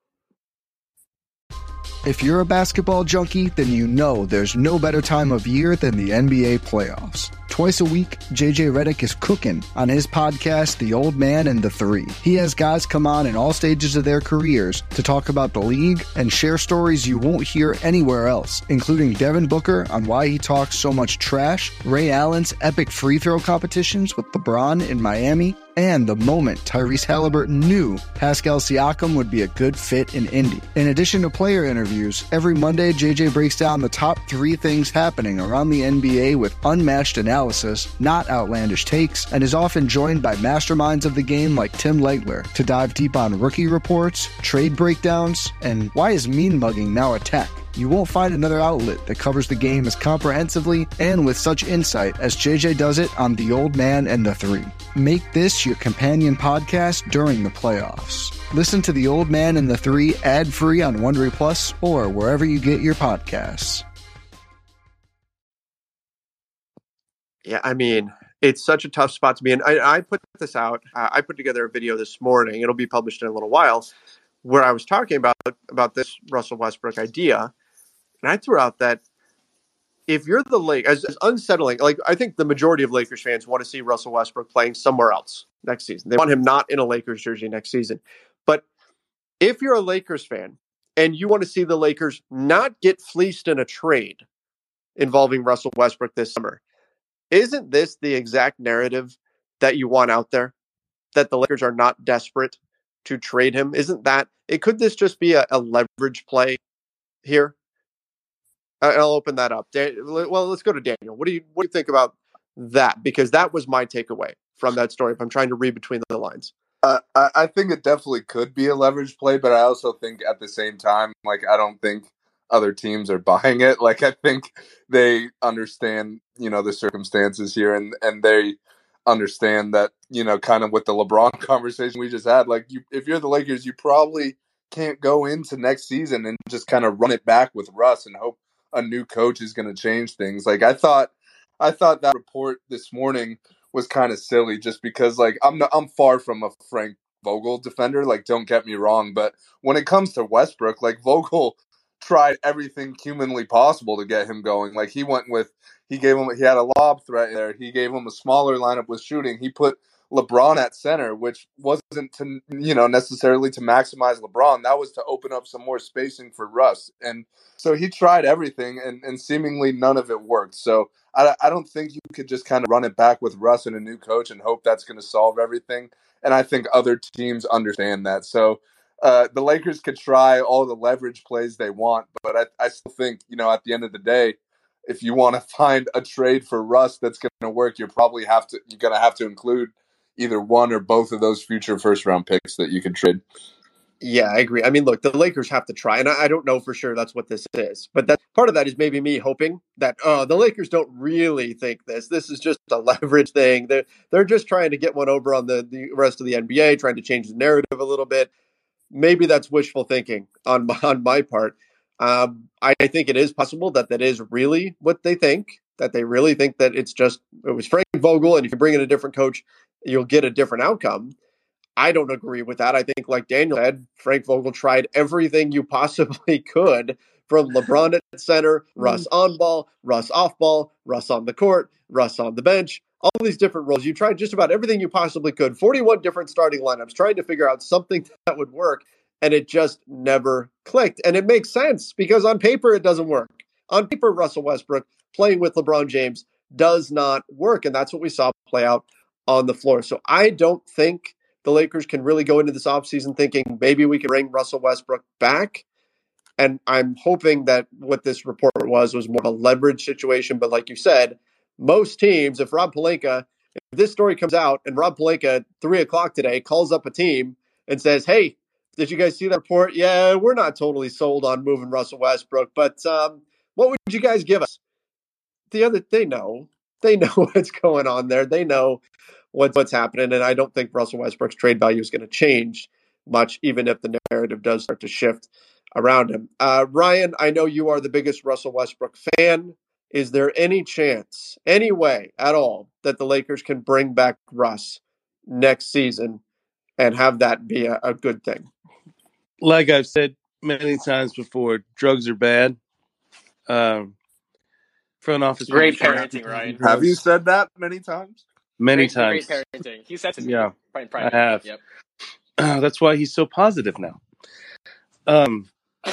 If you're a basketball junkie, then you know there's no better time of year than the N B A playoffs. Twice a week, J J Redick is cooking on his podcast, The Old Man and the Three. He has guys come on in all stages of their careers to talk about the league and share stories you won't hear anywhere else, including Devin Booker on why he talks so much trash, Ray Allen's epic free throw competitions with LeBron in Miami, and the moment Tyrese Halliburton knew Pascal Siakam would be a good fit in Indy. In addition to player interviews, every Monday J J breaks down the top three things happening around the N B A with unmatched analysis, not outlandish takes, and is often joined by masterminds of the game like Tim Legler to dive deep on rookie reports, trade breakdowns, and why is mean mugging now a tech? You won't find another outlet that covers the game as comprehensively and with such insight as J J does it on The Old Man and the Three. Make this your companion podcast during the playoffs. Listen to The Old Man and the Three ad-free on Wondery Plus or wherever you get your podcasts. Yeah, I mean, it's such a tough spot to be in. I, I put this out. Uh, I put together a video this morning. It'll be published in a little while, where I was talking about about this Russell Westbrook idea. And I threw out that if you're the Lakers, as, as unsettling, like I think the majority of Lakers fans want to see Russell Westbrook playing somewhere else next season. They want him not in a Lakers jersey next season. But if you're a Lakers fan and you want to see the Lakers not get fleeced in a trade involving Russell Westbrook this summer, isn't this the exact narrative that you want out there? That the Lakers are not desperate to trade him? Isn't that it? Could this just be a, a leverage play here? I'll open that up. Well, let's go to Daniel. What do you what do you think about that? Because that was my takeaway from that story. If I'm trying to read between the lines, uh, I, I think it definitely could be a leverage play, but I also think at the same time, like I don't think other teams are buying it. Like I think they understand, you know, the circumstances here, and and they understand that, you know, kind of with the LeBron conversation we just had. Like, you, if you're the Lakers, you probably can't go into next season and just kind of run it back with Russ and hope a new coach is going to change things. Like I thought, I thought that report this morning was kind of silly, just because like I'm not, I'm far from a Frank Vogel defender. Like, don't get me wrong, but when it comes to Westbrook, like Vogel tried everything humanly possible to get him going. Like he went with, he gave him, he had a lob threat there. He gave him a smaller lineup with shooting. He put LeBron at center, which wasn't to, you know, necessarily to maximize LeBron. That was to open up some more spacing for Russ. And so he tried everything, and, and seemingly none of it worked. So I, I don't think you could just kind of run it back with Russ and a new coach and hope that's going to solve everything. And I think other teams understand that. So uh, the Lakers could try all the leverage plays they want, but I, I still think, you know, at the end of the day, if you want to find a trade for Russ that's going to work, you're probably have to you're going to have to include either one or both of those future first round picks that you could trade. Yeah, I agree. I mean, look, the Lakers have to try, and I, I don't know for sure that's what this is, but that part of that is maybe me hoping that oh, the Lakers don't really think this. This is just a leverage thing. They're they're just trying to get one over on the, the rest of the N B A, trying to change the narrative a little bit. Maybe that's wishful thinking on my, on my part. Um, I think it is possible that that is really what they think. That they really think that it's just it was Frank Vogel, and if you bring in a different coach, you'll get a different outcome. I don't agree with that. I think, like Daniel said, Frank Vogel tried everything you possibly could, from LeBron at center, Russ on ball, Russ off ball, Russ on the court, Russ on the bench, all these different roles. You tried just about everything you possibly could, forty-one different starting lineups, trying to figure out something that would work, and it just never clicked. And it makes sense, because on paper, it doesn't work. On paper, Russell Westbrook playing with LeBron James does not work, and that's what we saw play out on the floor. So I don't think the Lakers can really go into this offseason thinking maybe we can bring Russell Westbrook back. And I'm hoping that what this report was was more of a leverage situation. But like you said, most teams, if Rob Pelinka, if this story comes out and Rob Pelinka at three o'clock today calls up a team and says, hey, did you guys see that report? Yeah, we're not totally sold on moving Russell Westbrook, but um, what would you guys give us? The other, they know. They know what's going on there. They know what's what's happening, and I don't think Russell Westbrook's trade value is going to change much, even if the narrative does start to shift around him. Uh, Ryan, I know you are the biggest Russell Westbrook fan. Is there any chance, any way at all, that the Lakers can bring back Russ next season and have that be a, a good thing? Like I've said many times before, drugs are bad. Um, front office. Great parenting, Ryan. Have you said that many times? Many great, times. Great parenting. He said to me. Yeah, in private. I have. Yep. Uh, that's why he's so positive now. Um,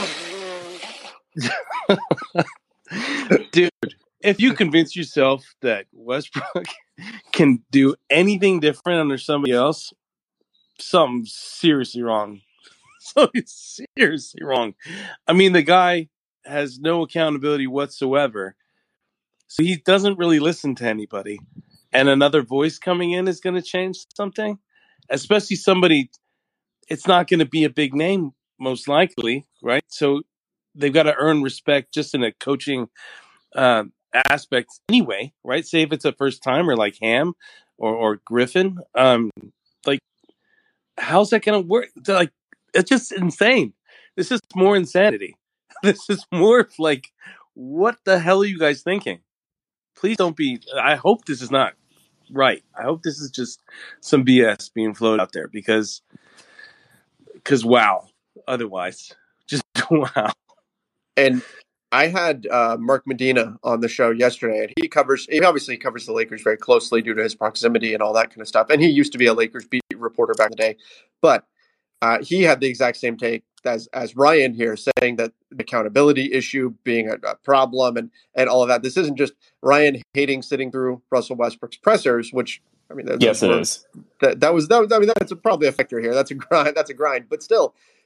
dude, if you convince yourself that Westbrook can do anything different under somebody else, something's seriously wrong. Something's seriously wrong. I mean, the guy has no accountability whatsoever. So he doesn't really listen to anybody. And another voice coming in is going to change something, especially somebody, it's not going to be a big name, most likely, right? So they've got to earn respect just in a coaching uh, aspect anyway, right? Say if it's a first timer like Ham or, or Griffin, um, like, how's that going to work? Like, it's just insane. This is more insanity. This is more like, what the hell are you guys thinking? Please don't be, I hope this is not right. I hope this is just some B S being floated out there because, because wow. Otherwise, just wow. And I had uh, Mark Medina on the show yesterday, and he covers, he obviously covers the Lakers very closely due to his proximity and all that kind of stuff. And he used to be a Lakers beat reporter back in the day. But uh, he had the exact same take as as Ryan here, saying that the accountability issue being a, a problem and, and all of that. This isn't just Ryan hating sitting through Russell Westbrook's pressers, which, I mean, yes, it is. That, that was, that was, I mean, that's a, probably a factor here. That's a grind. That's a grind. But still,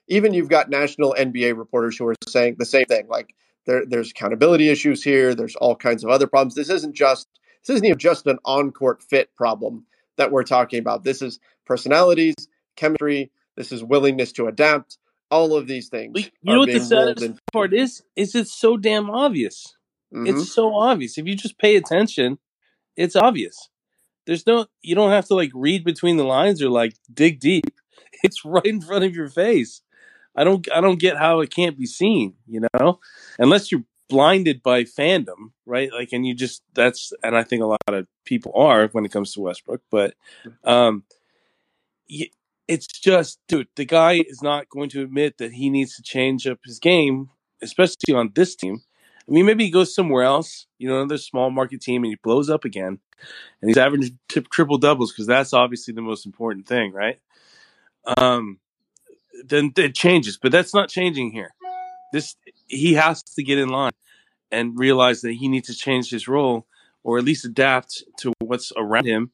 even you've got national N B A reporters who are saying the same thing. Like there, there's accountability issues here. There's all kinds of other problems. This isn't just this isn't even just an on-court fit problem that we're talking about. This is personalities, chemistry. This is willingness to adapt. All of these things. You know what the saddest part is? Is it's so damn obvious. Mm-hmm. It's so obvious. If you just pay attention, it's obvious. There's no, you don't have to like read between the lines or like dig deep. It's right in front of your face. I don't, I don't get how it can't be seen, you know, unless you're blinded by fandom, right? Like, and you just, that's, and I think a lot of people are when it comes to Westbrook, but, um, you, it's just, dude, the guy is not going to admit that he needs to change up his game, especially on this team. I mean, maybe he goes somewhere else, you know, another small market team, and he blows up again, and he's averaging t- triple doubles because that's obviously the most important thing, right? Um, then it changes, but that's not changing here. This he has to get in line and realize that he needs to change his role, or at least adapt to what's around him,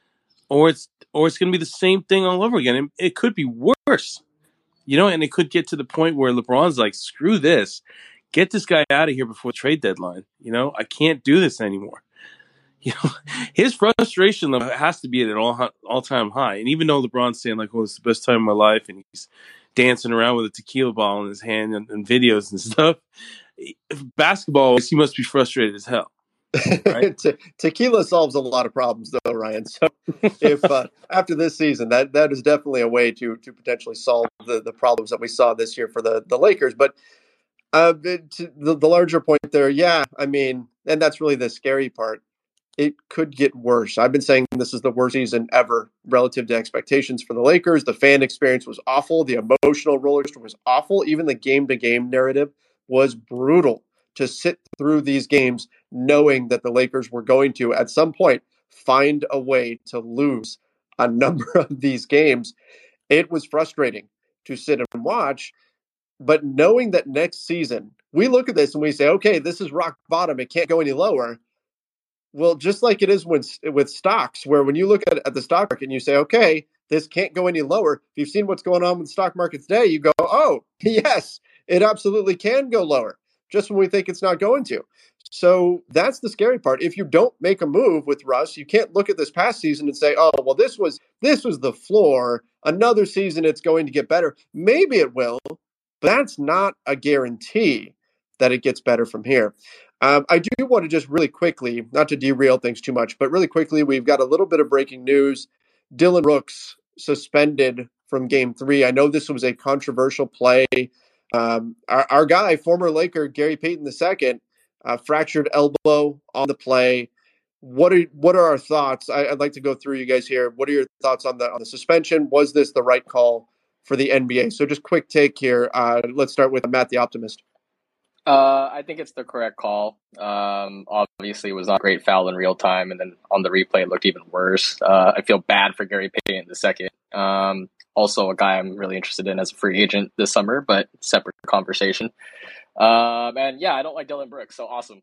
or it's or it's going to be the same thing all over again. It, it could be worse, you know, and it could get to the point where LeBron's like, "Screw this." Get this guy out of here before the trade deadline. You know, I can't do this anymore. You know, his frustration level has to be at an all all time high. And even though LeBron's saying like, "Oh, it's the best time of my life," and he's dancing around with a tequila ball in his hand and, and videos and stuff, basketball, he must be frustrated as hell. Right? Te- tequila solves a lot of problems, though, Ryan. So, if uh, after this season, that that is definitely a way to to potentially solve the the problems that we saw this year for the the Lakers, but. Uh, to the, the larger point there, yeah, I mean, and that's really the scary part. It could get worse. I've been saying this is the worst season ever relative to expectations for the Lakers. The fan experience was awful. The emotional roller coaster was awful. Even the game-to-game narrative was brutal. To sit through these games knowing that the Lakers were going to, at some point, find a way to lose a number of these games, it was frustrating to sit and watch. But knowing that next season, we look at this and we say, okay, this is rock bottom. It can't go any lower. Well, just like it is when, with stocks, where when you look at, at the stock market and you say, okay, this can't go any lower. If you've seen what's going on with the stock market today, you go, oh, yes, it absolutely can go lower, just when we think it's not going to. So that's the scary part. If you don't make a move with Russ, you can't look at this past season and say, oh, well, this was this was the floor. Another season, it's going to get better. Maybe it will. But that's not a guarantee that it gets better from here. Um, I do want to just really quickly, not to derail things too much, but really quickly, we've got a little bit of breaking news. Dillon Brooks suspended from game three. I know this was a controversial play. Um, our, our guy, former Laker Gary Payton the second, uh, fractured elbow on the play. What are what are our thoughts? I, I'd like to go through you guys here. What are your thoughts on the on the suspension? Was this the right call for the N B A? So just quick take here. Uh, let's start with Matt the Optimist. Uh, I think it's the correct call. Um, obviously, it was not a great foul in real time, and then on the replay, it looked even worse. Uh, I feel bad for Gary Payton the second. Um, also, a guy I'm really interested in as a free agent this summer, but separate conversation. Um, and yeah, I don't like Dillon Brooks, so awesome.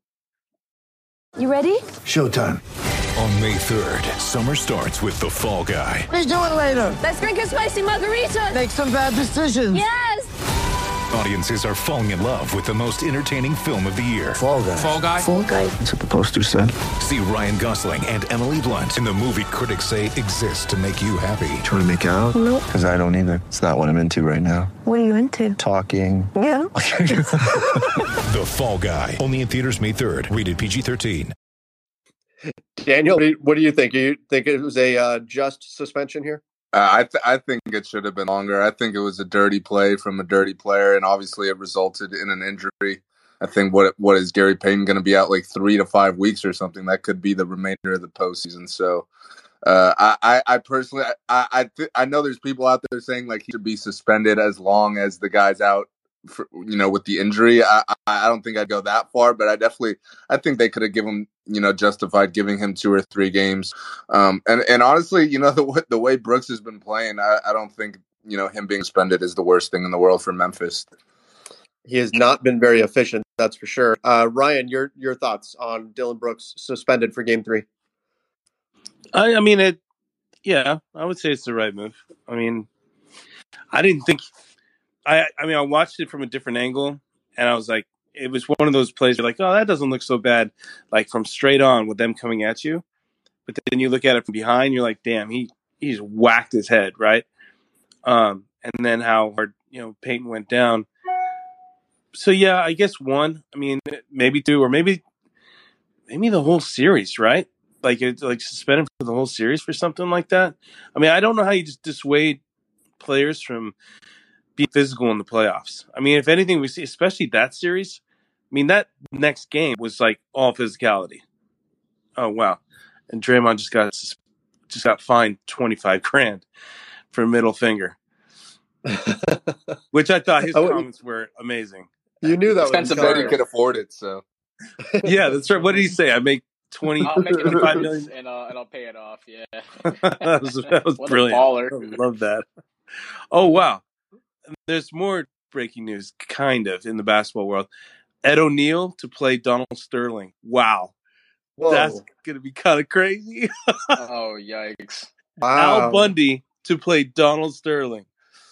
You ready? Showtime. On May third, summer starts with The Fall Guy. Let's do it later. Let's drink a spicy margarita. Make some bad decisions. Yes. Audiences are falling in love with the most entertaining film of the year. Fall Guy. Fall Guy. Fall Guy. That's what the poster said. See Ryan Gosling and Emily Blunt in the movie critics say exists to make you happy. Trying to make it out? Nope. Because I don't either. It's not what I'm into right now. What are you into? Talking. Yeah. The Fall Guy. Only in theaters May third. Rated P G thirteen. Daniel, what do you think? Do you think it was a uh, just suspension here? Uh, I th- I think it should have been longer. I think it was a dirty play from a dirty player, and obviously it resulted in an injury. I think what what is Gary Payton going to be out like three to five weeks or something? That could be the remainder of the postseason. So uh, I, I I personally I I, th- I know there's people out there saying like he should be suspended as long as the guy's out. For, you know, with the injury, I I don't think I'd go that far, but I definitely I think they could have given you know justified giving him two or three games. Um, and and honestly, you know the the way Brooks has been playing, I, I don't think you know him being suspended is the worst thing in the world for Memphis. He has not been very efficient, that's for sure. Uh, Ryan, your your thoughts on Dillon Brooks suspended for Game Three? I, I mean it. Yeah, I would say it's the right move. I mean, I didn't think. I I mean I watched it from a different angle, and I was like, it was one of those plays where like, oh, that doesn't look so bad, like from straight on with them coming at you. But then you look at it from behind, you're like, damn, he he's whacked his head, right? Um, and then how hard, you know, Peyton went down. So yeah, I guess one. I mean, maybe two, or maybe maybe the whole series, right? Like it's like suspended for the whole series for something like that. I mean, I don't know how you just dissuade players from being physical in the playoffs. I mean, if anything, we see, especially that series. I mean, that next game was like all physicality. Oh wow! And Draymond just got just got fined twenty five grand for middle finger, which I thought his Oh, comments were amazing. You knew that Expensive was Said coming. he could afford it, so Yeah, that's right. What did he say? I make twenty, I'll make it twenty-five a million. and uh, and I'll pay it off. Yeah, that was, that was what brilliant. a baller! I love that. Oh wow! There's more breaking news, kind of, in the basketball world. Ed O'Neal to play Donald Sterling. Wow, Whoa. that's gonna be kind of crazy. Oh yikes! Wow. Al Bundy to play Donald Sterling.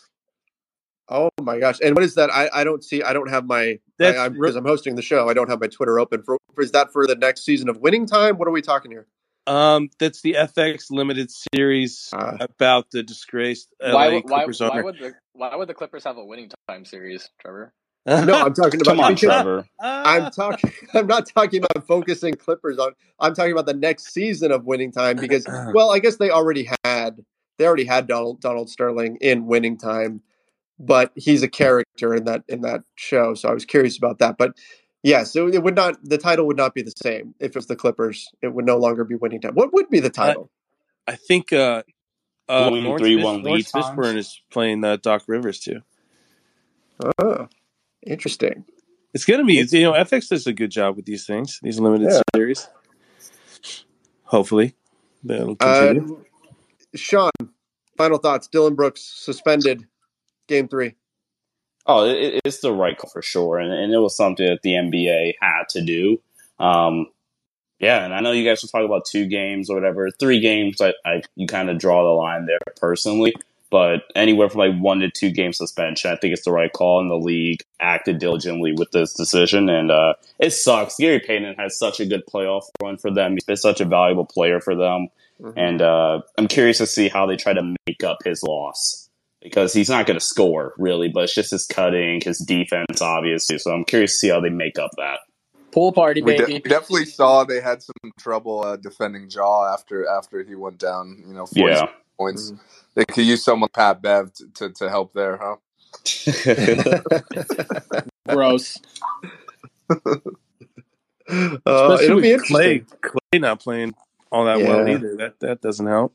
Oh my gosh! And what is that? I, I don't see. I don't have my That's I, I'm, because I'm hosting the show. I don't have my Twitter open. For, for is that for the next season of Winning Time? What are we talking here? Um, that's the F X limited series Uh, about the disgraced L A Why, would- why, Clippers why owner. would the why would the Clippers have a winning time series, Trevor? no, I'm talking about. Come on, because Trevor. I'm talking. I'm not talking about focusing Clippers on. I'm talking about the next season of Winning Time because, well, I guess they already had. They already had Donald Donald Sterling in Winning Time, but he's a character in that in that show. So I was curious about that. But yes, it, it would not. The title would not be the same if it was the Clippers. It would no longer be Winning Time. What would be the title? I think uh, uh, Blowing Lawrence, three Fish, one lead Lawrence times. Fishburne is playing uh, Doc Rivers too. Oh, interesting. It's gonna be, you know, F X does a good job with these things, these limited Yeah. series. Hopefully, they'll Uh, continue. Sean, final thoughts. Dylan Brooks suspended game three. Oh, it, it's the right call for sure, and, and it was something that the N B A had to do. Um, yeah, and I know you guys were talking about two games or whatever, three games. I, I you kind of draw the line there personally, but anywhere from like one to two game suspension, I think it's the right call. And the league acted diligently with this decision, and uh, it sucks. Gary Payton has such a good playoff run for them. He's been such a valuable player for them, mm-hmm. and uh, I'm curious to see how they try to make up his loss. Because he's not going to score, really, but it's just his cutting, his defense, obviously. So I'm curious to see how they make up that. Pool party, we, baby. de- we definitely saw they had some trouble uh, defending Jaw after after he went down, you know, forty yeah. points. Mm-hmm. They could use someone, Pat Bev, to, to, to help there, huh? Gross. Uh, it'll be interesting. Clay, Clay not playing all that Yeah. well either. That that doesn't help.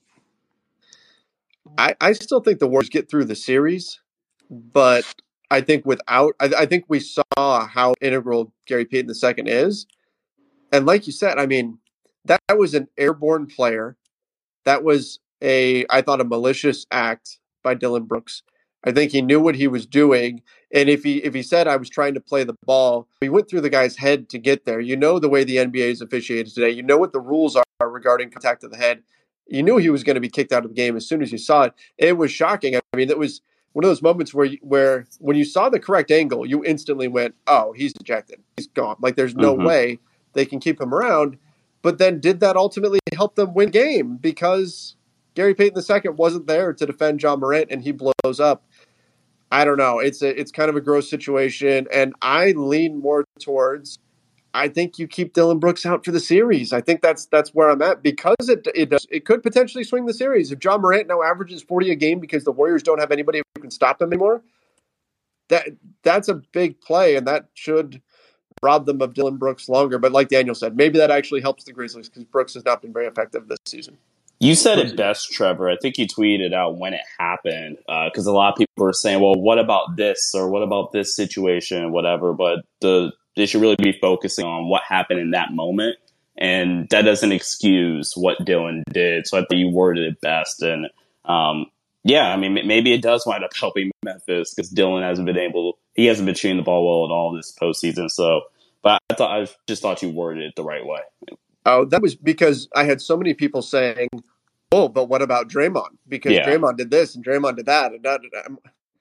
I, I still think the Warriors get through the series, but I think without, I, I think we saw how integral Gary Payton the second is. And like you said, I mean, that, that was an airborne player. That was a, I thought, a malicious act by Dylan Brooks. I think he knew what he was doing. And if he if he said, I was trying to play the ball, he went through the guy's head to get there. You know the way the N B A is officiated today. You know what the rules are regarding contact to the head. You knew he was going to be kicked out of the game as soon as you saw it. It was shocking. I mean, it was one of those moments where, where when you saw the correct angle, you instantly went, oh, he's ejected. He's gone. Like, there's no Mm-hmm. way they can keep him around. But then did that ultimately help them win the game? Because Gary Payton the second wasn't there to defend John Morant, and he blows up. I don't know. It's a, it's kind of a gross situation, and I lean more towards I think you keep Dylan Brooks out for the series. I think that's that's where I'm at because it it does it could potentially swing the series. If John Morant now averages forty a game because the Warriors don't have anybody who can stop him anymore, that that's a big play, and that should rob them of Dylan Brooks longer. But like Daniel said, maybe that actually helps the Grizzlies because Brooks has not been very effective this season. You said it best, Trevor. I think you tweeted out when it happened because uh, a lot of people were saying, well, what about this or what about this situation, whatever. But the they should really be focusing on what happened in that moment. And that doesn't excuse what Dylan did. So I think you worded it best. And um, yeah, I mean, maybe it does wind up helping Memphis because Dylan hasn't been able, he hasn't been shooting the ball well at all this postseason. So, but I thought, I just thought you worded it the right way. Oh, that was because I had so many people saying, oh, but what about Draymond? Because Yeah. Draymond did this and Draymond did that. And da, da, da. Like,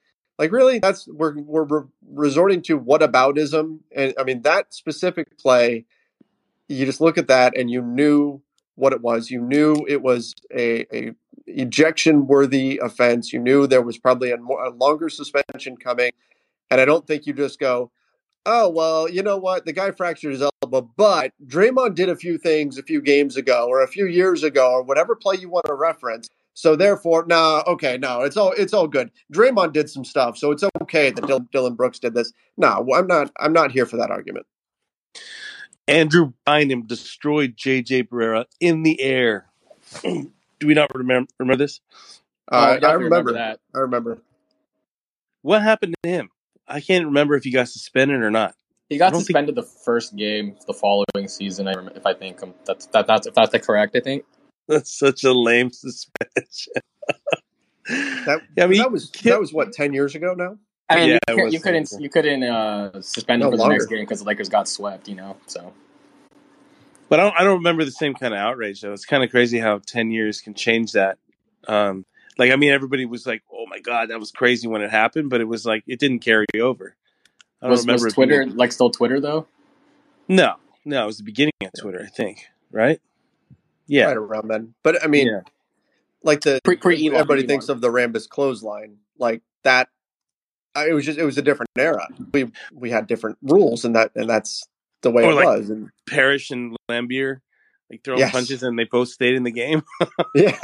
Like, really? That's we're we're re- resorting to whataboutism, and I mean that specific play. You just look at that, and you knew what it was. You knew it was a, a ejection worthy offense. You knew there was probably a, more, a longer suspension coming, and I don't think you just go, oh, well, you know what? The guy fractured his elbow, but Draymond did a few things a few games ago or a few years ago or whatever play you want to reference. So therefore, no, nah, okay, no, it's all it's all good. Draymond did some stuff, so it's okay that Dylan, Dylan Brooks did this. No, I'm not. I'm not here for that argument. Andrew Bynum destroyed J J Barrera in the air. Do we not remember remember this? Uh, I remember, remember that. I remember. What happened to him? I can't remember if he got suspended or not. He got suspended think... the first game the following season. I remember, if I think um, that's that, that's if that's correct. I think that's such a lame suspension. that, yeah, I mean, that was that was what ten years ago now. I mean, yeah, you, you couldn't you couldn't uh, suspend him no for the longer. next game because the Lakers got swept. You know, so. But I don't, I don't remember the same kind of outrage though. It's kind of crazy how ten years can change that. Um, like, I mean, everybody was like, "Oh my god, that was crazy" when it happened, but it was like it didn't carry over. I don't was, remember was Twitter being... like still Twitter though? No, no, it was the beginning of Twitter, I think. Right? Yeah, right around then. But I mean, yeah. like the pre, pre everybody thinks of the Rambus clothesline, like that. It was just it was a different era. We we had different rules, and that and that's the way or it like was. And Parrish and Lambier like throwing yes. punches, and they both stayed in the game. Yeah.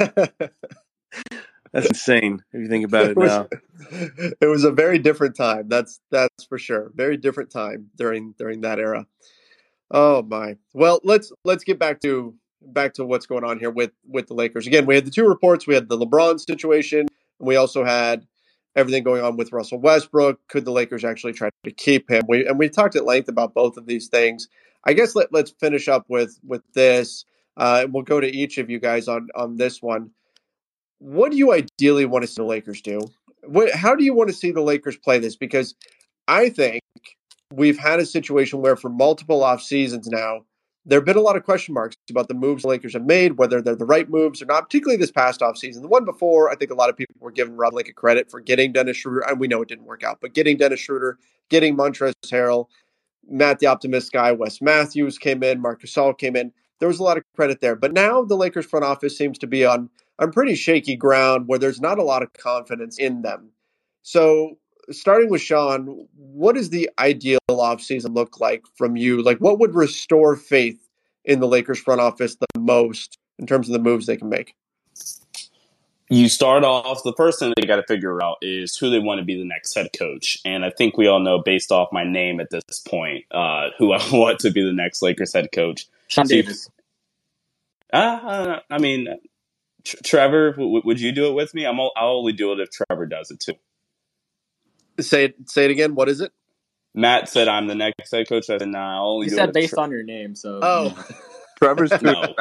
That's insane if you think about it, it was, now. It was a very different time. That's that's for sure. Very different time during during that era. Oh my. Well, let's let's get back to back to what's going on here with with the Lakers. Again, we had the two reports. We had the LeBron situation, and we also had everything going on with Russell Westbrook. Could the Lakers actually try to keep him? We and we talked at length about both of these things. I guess let let's finish up with with this. Uh, and we'll go to each of you guys on on this one. What do you ideally want to see the Lakers do? What, how do you want to see the Lakers play this? Because I think we've had a situation where for multiple off seasons now, there have been a lot of question marks about the moves the Lakers have made, whether they're the right moves or not, particularly this past off season. The one before, I think a lot of people were giving Rob Lincoln credit for getting Dennis Schroeder, and we know it didn't work out, but getting Dennis Schroeder, getting Montrezl Harrell, Matt the Optimist guy, Wes Matthews came in, Marc Gasol came in. There was a lot of credit there. But now the Lakers front office seems to be on on pretty shaky ground where there's not a lot of confidence in them. So starting with Sean, what does the ideal offseason look like from you? Like, what would restore faith in the Lakers front office the most in terms of the moves they can make? You start off, the first thing they got to figure out is who they want to be the next head coach. And I think we all know, based off my name at this point, uh, who I want to be the next Lakers head coach. Sean so Davis. Uh, I mean, Tr- Trevor, w- would you do it with me? I'm all, I'll only do it if Trevor does it too. Say it, say it again. What is it? Matt said I'm the next head coach. I said, nah, I'll only you do said it based Tre- on your name. So Oh. Trevor's too. No.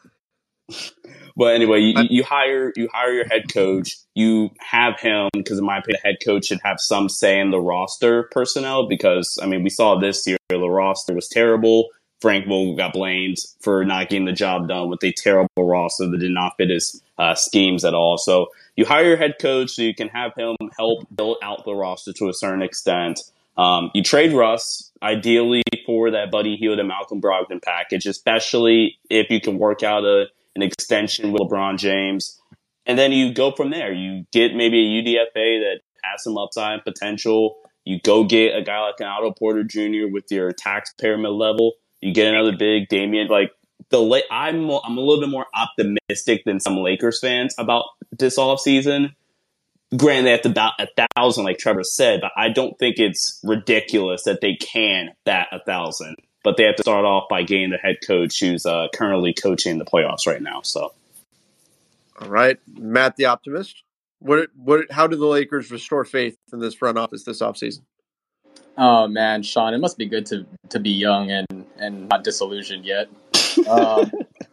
But anyway, you, you hire you hire your head coach. You have him, because in my opinion, the head coach should have some say in the roster personnel. Because I mean, we saw this year the roster was terrible. Frank Vogel got blamed for not getting the job done with a terrible roster that did not fit his uh, schemes at all. So you hire your head coach so you can have him help build out the roster to a certain extent. Um, you trade Russ, ideally for that Buddy Hield and Malcolm Brogdon package, especially if you can work out a an extension with LeBron James. And then you go from there. You get maybe a U D F A that has some upside potential. You go get a guy like an Otto Porter Junior with your tax pyramid level. You get another big Damian. Like the La- I'm I'm a little bit more optimistic than some Lakers fans about this offseason. Granted, they have to bat a thousand, like Trevor said, but I don't think it's ridiculous that they can bat a thousand. But they have to start off by getting the head coach who's uh, currently coaching the playoffs right now. So, all right, Matt the Optimist. What what? How do the Lakers restore faith in this front office this offseason? Oh man, Sean, it must be good to to be young and and not disillusioned yet. Um,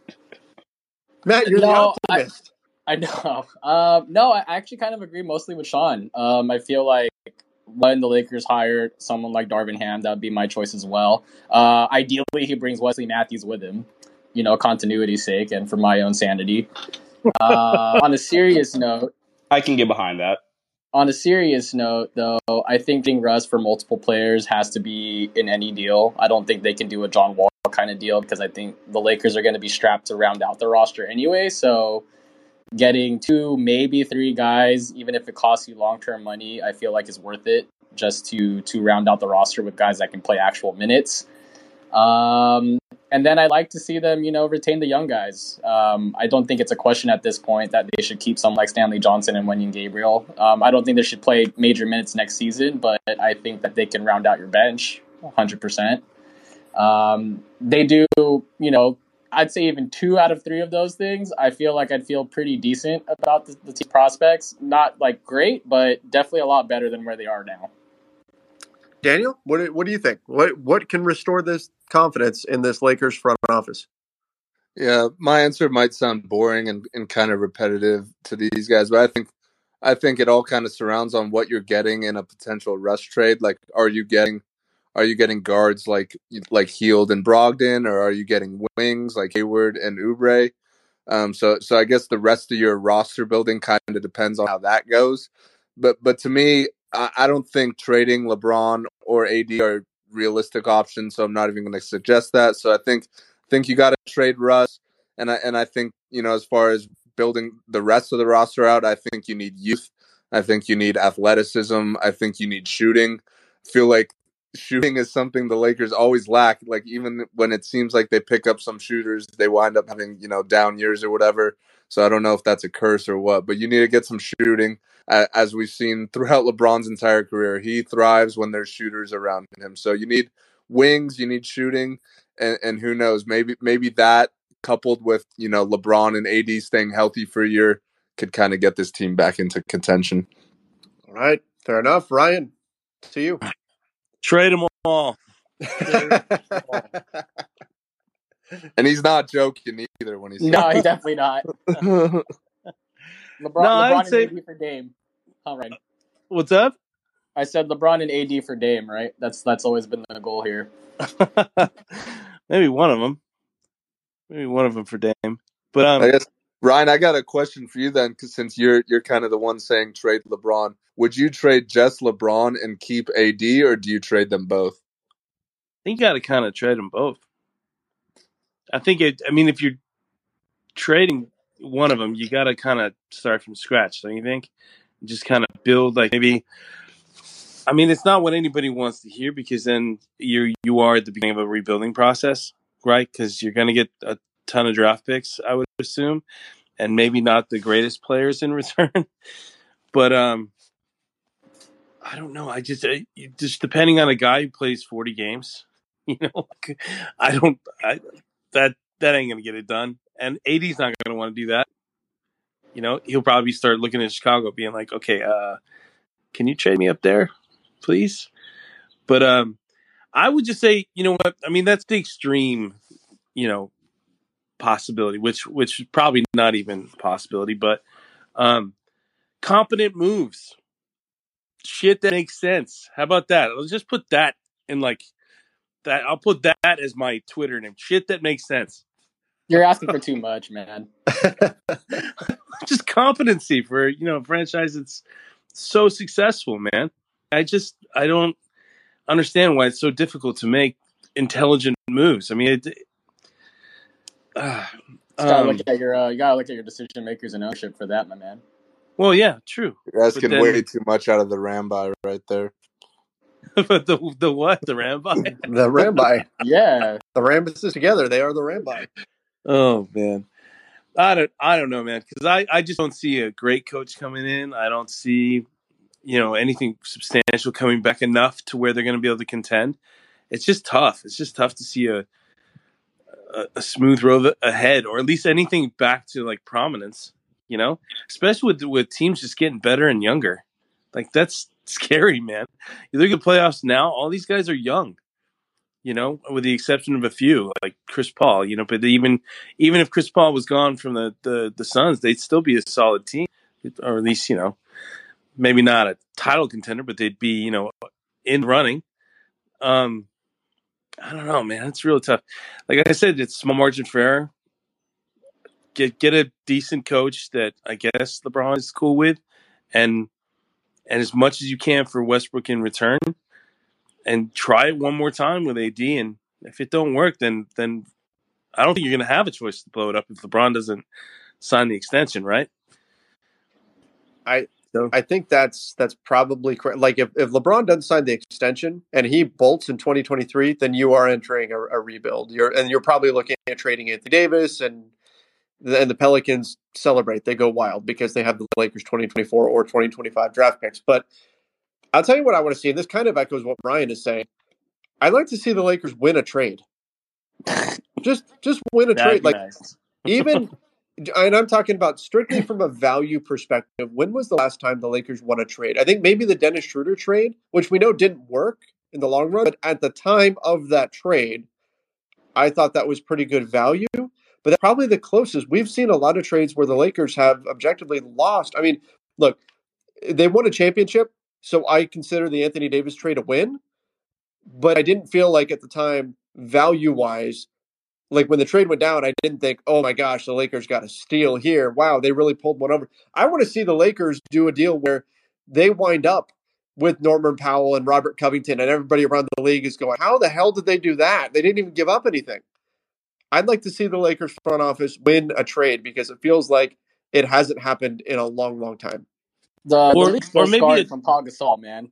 Matt, you're no, the optimist. I, I know. Um, no, I actually kind of agree mostly with Sean. Um, I feel like when the Lakers hire someone like Darvin Ham, that would be my choice as well. Uh, ideally, he brings Wesley Matthews with him, you know, continuity's sake and for my own sanity. Uh, on a serious note, I can get behind that. on a serious note, though, I think getting Russ for multiple players has to be in any deal. I don't think they can do a John Wall kind of deal because I think the Lakers are going to be strapped to round out the roster anyway. So getting two, maybe three guys, even if it costs you long-term money, I feel like is worth it just to to round out the roster with guys that can play actual minutes. Um, and then I'd like to see them, you know, retain the young guys. Um, I don't think it's a question at this point that they should keep someone like Stanley Johnson and Wenyen Gabriel. Um, I don't think they should play major minutes next season, but I think that they can round out your bench one hundred percent. Um, they do, you know, I'd say even two out of three of those things, I feel like I'd feel pretty decent about the, the team prospects. Not like great, but definitely a lot better than where they are now. Daniel, what do, what do you think? What what can restore this confidence in this Lakers front office? Yeah, my answer might sound boring and, and kind of repetitive to these guys, but I think I think it all kind of surrounds on what you're getting in a potential Russ trade. Like, are you getting are you getting guards like like Hield and Brogdon, or are you getting wings like Hayward and Oubre? Um, so so I guess the rest of your roster building kind of depends on how that goes. But but to me, I, I don't think trading LeBron or A D are realistic options. So I'm not even going to suggest that. So I think think you got to trade Russ, and I and I think, you know, as far as building the rest of the roster out, I think you need youth. I think you need athleticism. I think you need shooting. I feel like shooting is something the Lakers always lack. Like, even when it seems like they pick up some shooters, they wind up having, you know, down years or whatever. So I don't know if that's a curse or what, but you need to get some shooting. Uh, as we've seen throughout LeBron's entire career, he thrives when there's shooters around him. So you need wings, you need shooting, and, and who knows, maybe maybe that coupled with, you know, LeBron and A D staying healthy for a year could kind of get this team back into contention. All right, fair enough. Ryan, to you. Trade them all. Trade them all. And he's not joking either when he's no, he's definitely not. LeBron, no, LeBron and say... A D for Dame. All right. What's up? I said LeBron and A D for Dame, right? That's that's always been the goal here. Maybe one of them. Maybe one of them for Dame. But um, I guess, Ryan, I got a question for you then, because since you're you're kind of the one saying trade LeBron, would you trade just LeBron and keep A D, or do you trade them both? I think you got to kind of trade them both. I think it. I mean, if you're trading one of them, you got to kind of start from scratch, don't you think? Just kind of build, like, maybe. I mean, it's not what anybody wants to hear, because then you you are at the beginning of a rebuilding process, right? Because you're going to get a ton of draft picks, I would assume, and maybe not the greatest players in return. But um, I don't know. I just I, just depending on a guy who plays forty games, you know, I don't. I, that that ain't gonna get it done, and A D's not gonna want to do that. You know, he'll probably start looking at Chicago, being like, "Okay, uh, can you trade me up there, please?" But um, I would just say, you know what? I mean, that's the extreme, you know, possibility, which which is probably not even a possibility, but um, competent moves, shit that makes sense. How about that? Let's just put that in, like, that. I'll put that as my Twitter name. Shit that makes sense. You're asking for too much, man. Just competency for, you know, a franchise that's so successful, man. I just I don't understand why it's so difficult to make intelligent moves. I mean, it, uh, you gotta um, look at your uh, you gotta look at your decision makers and ownership for that, my man. Well, yeah, true. You're asking then, way too much out of the Ramby right there. But the the what? The Ramby? The Ramby. Yeah. The Rambuses together, they are the Ramby. Oh, man. I don't I don't know, man, because I, I just don't see a great coach coming in. I don't see, you know, anything substantial coming back enough to where they're going to be able to contend. It's just tough. It's just tough to see a a, a smooth road ahead, or at least anything back to, like, prominence, you know, especially with with teams just getting better and younger. Like, that's scary, man. You look at the playoffs now, all these guys are young, you know, with the exception of a few, like Chris Paul, you know, but even even if Chris Paul was gone from the, the, the Suns, they'd still be a solid team, or at least, you know, maybe not a title contender, but they'd be, you know, in running. Um, I don't know, man. It's real tough. Like I said, it's small margin for error. Get get a decent coach that I guess LeBron is cool with, and and as much as you can for Westbrook in return, and try it one more time with A D. And if it don't work, then then I don't think you're going to have a choice to blow it up if LeBron doesn't sign the extension, right? I so. I think that's that's probably correct. Like if, if LeBron doesn't sign the extension and he bolts in twenty twenty-three, then you are entering a, a rebuild. You're and you're probably looking at trading Anthony Davis, and the, and the Pelicans celebrate. They go wild because they have the Lakers twenty twenty-four or twenty twenty-five draft picks. But I'll tell you what I want to see, and this kind of echoes what Ryan is saying. I'd like to see the Lakers win a trade. just just win a That'd trade. Like nice. even and I'm talking about strictly from a value perspective. When was the last time the Lakers won a trade? I think maybe the Dennis Schroeder trade, which we know didn't work in the long run, but at the time of that trade, I thought that was pretty good value. But that's probably the closest. We've seen a lot of trades where the Lakers have objectively lost. I mean, look, they won a championship, so I consider the Anthony Davis trade a win. But I didn't feel like at the time, value-wise, like when the trade went down, I didn't think, oh my gosh, the Lakers got a steal here. Wow, they really pulled one over. I want to see the Lakers do a deal where they wind up with Norman Powell and Robert Covington, and everybody around the league is going, how the hell did they do that? They didn't even give up anything. I'd like to see the Lakers front office win a trade because it feels like it hasn't happened in a long, long time. The, Or- the league's still or maybe scarred it- from Paul Gasol, man.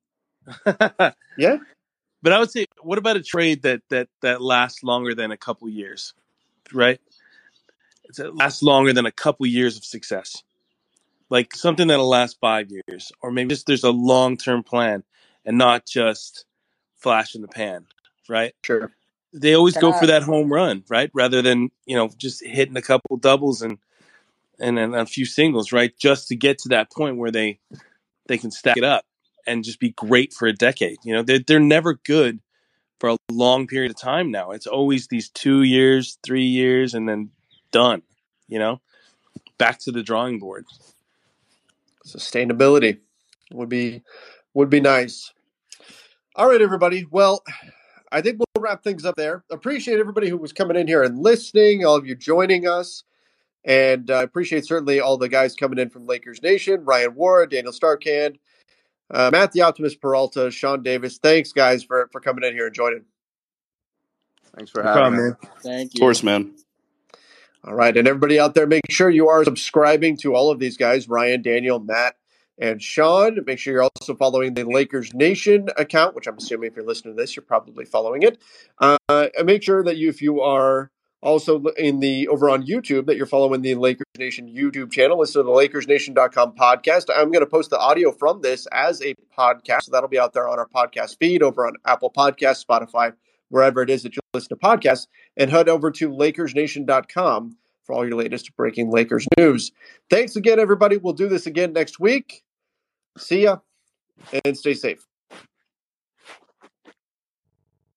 Yeah? But I would say, what about a trade that that that lasts longer than a couple years, right? It's it lasts longer than a couple years of success, like something that'll last five years, or maybe just there's a long term plan and not just flash in the pan, right? Sure. They always Can go I- for that home run, right? Rather than you know just hitting a couple doubles and and then a few singles, right? Just to get to that point where they they can stack it up and just be great for a decade. You know, they're, they're never good for a long period of time now. It's always these two years, three years, and then done, you know, back to the drawing board. Sustainability would be would be nice. All right, everybody. Well, I think we'll wrap things up there. Appreciate everybody who was coming in here and listening, all of you joining us. And I uh, appreciate certainly all the guys coming in from Lakers Nation, Ryan Ward, Daniel Starkhand, uh, Matt the Optimist Peralta, Sean Davis. Thanks, guys, for, for coming in here and joining. Thanks for No having problem, me. man. Thank Of you. course, man. All right. And everybody out there, make sure you are subscribing to all of these guys, Ryan, Daniel, Matt, and Sean. Make sure you're also following the Lakers Nation account, which I'm assuming if you're listening to this, you're probably following it. Uh, and make sure that you, if you are also in the over on YouTube, that you're following the Lakers Nation YouTube channel. Listen to the Lakers Nation dot com podcast. I'm going to post the audio from this as a podcast. So that'll be out there on our podcast feed over on Apple Podcasts, Spotify, wherever it is that you listen to podcasts. And head over to Lakers Nation dot com for all your latest breaking Lakers news. Thanks again, everybody. We'll do this again next week. See ya and stay safe.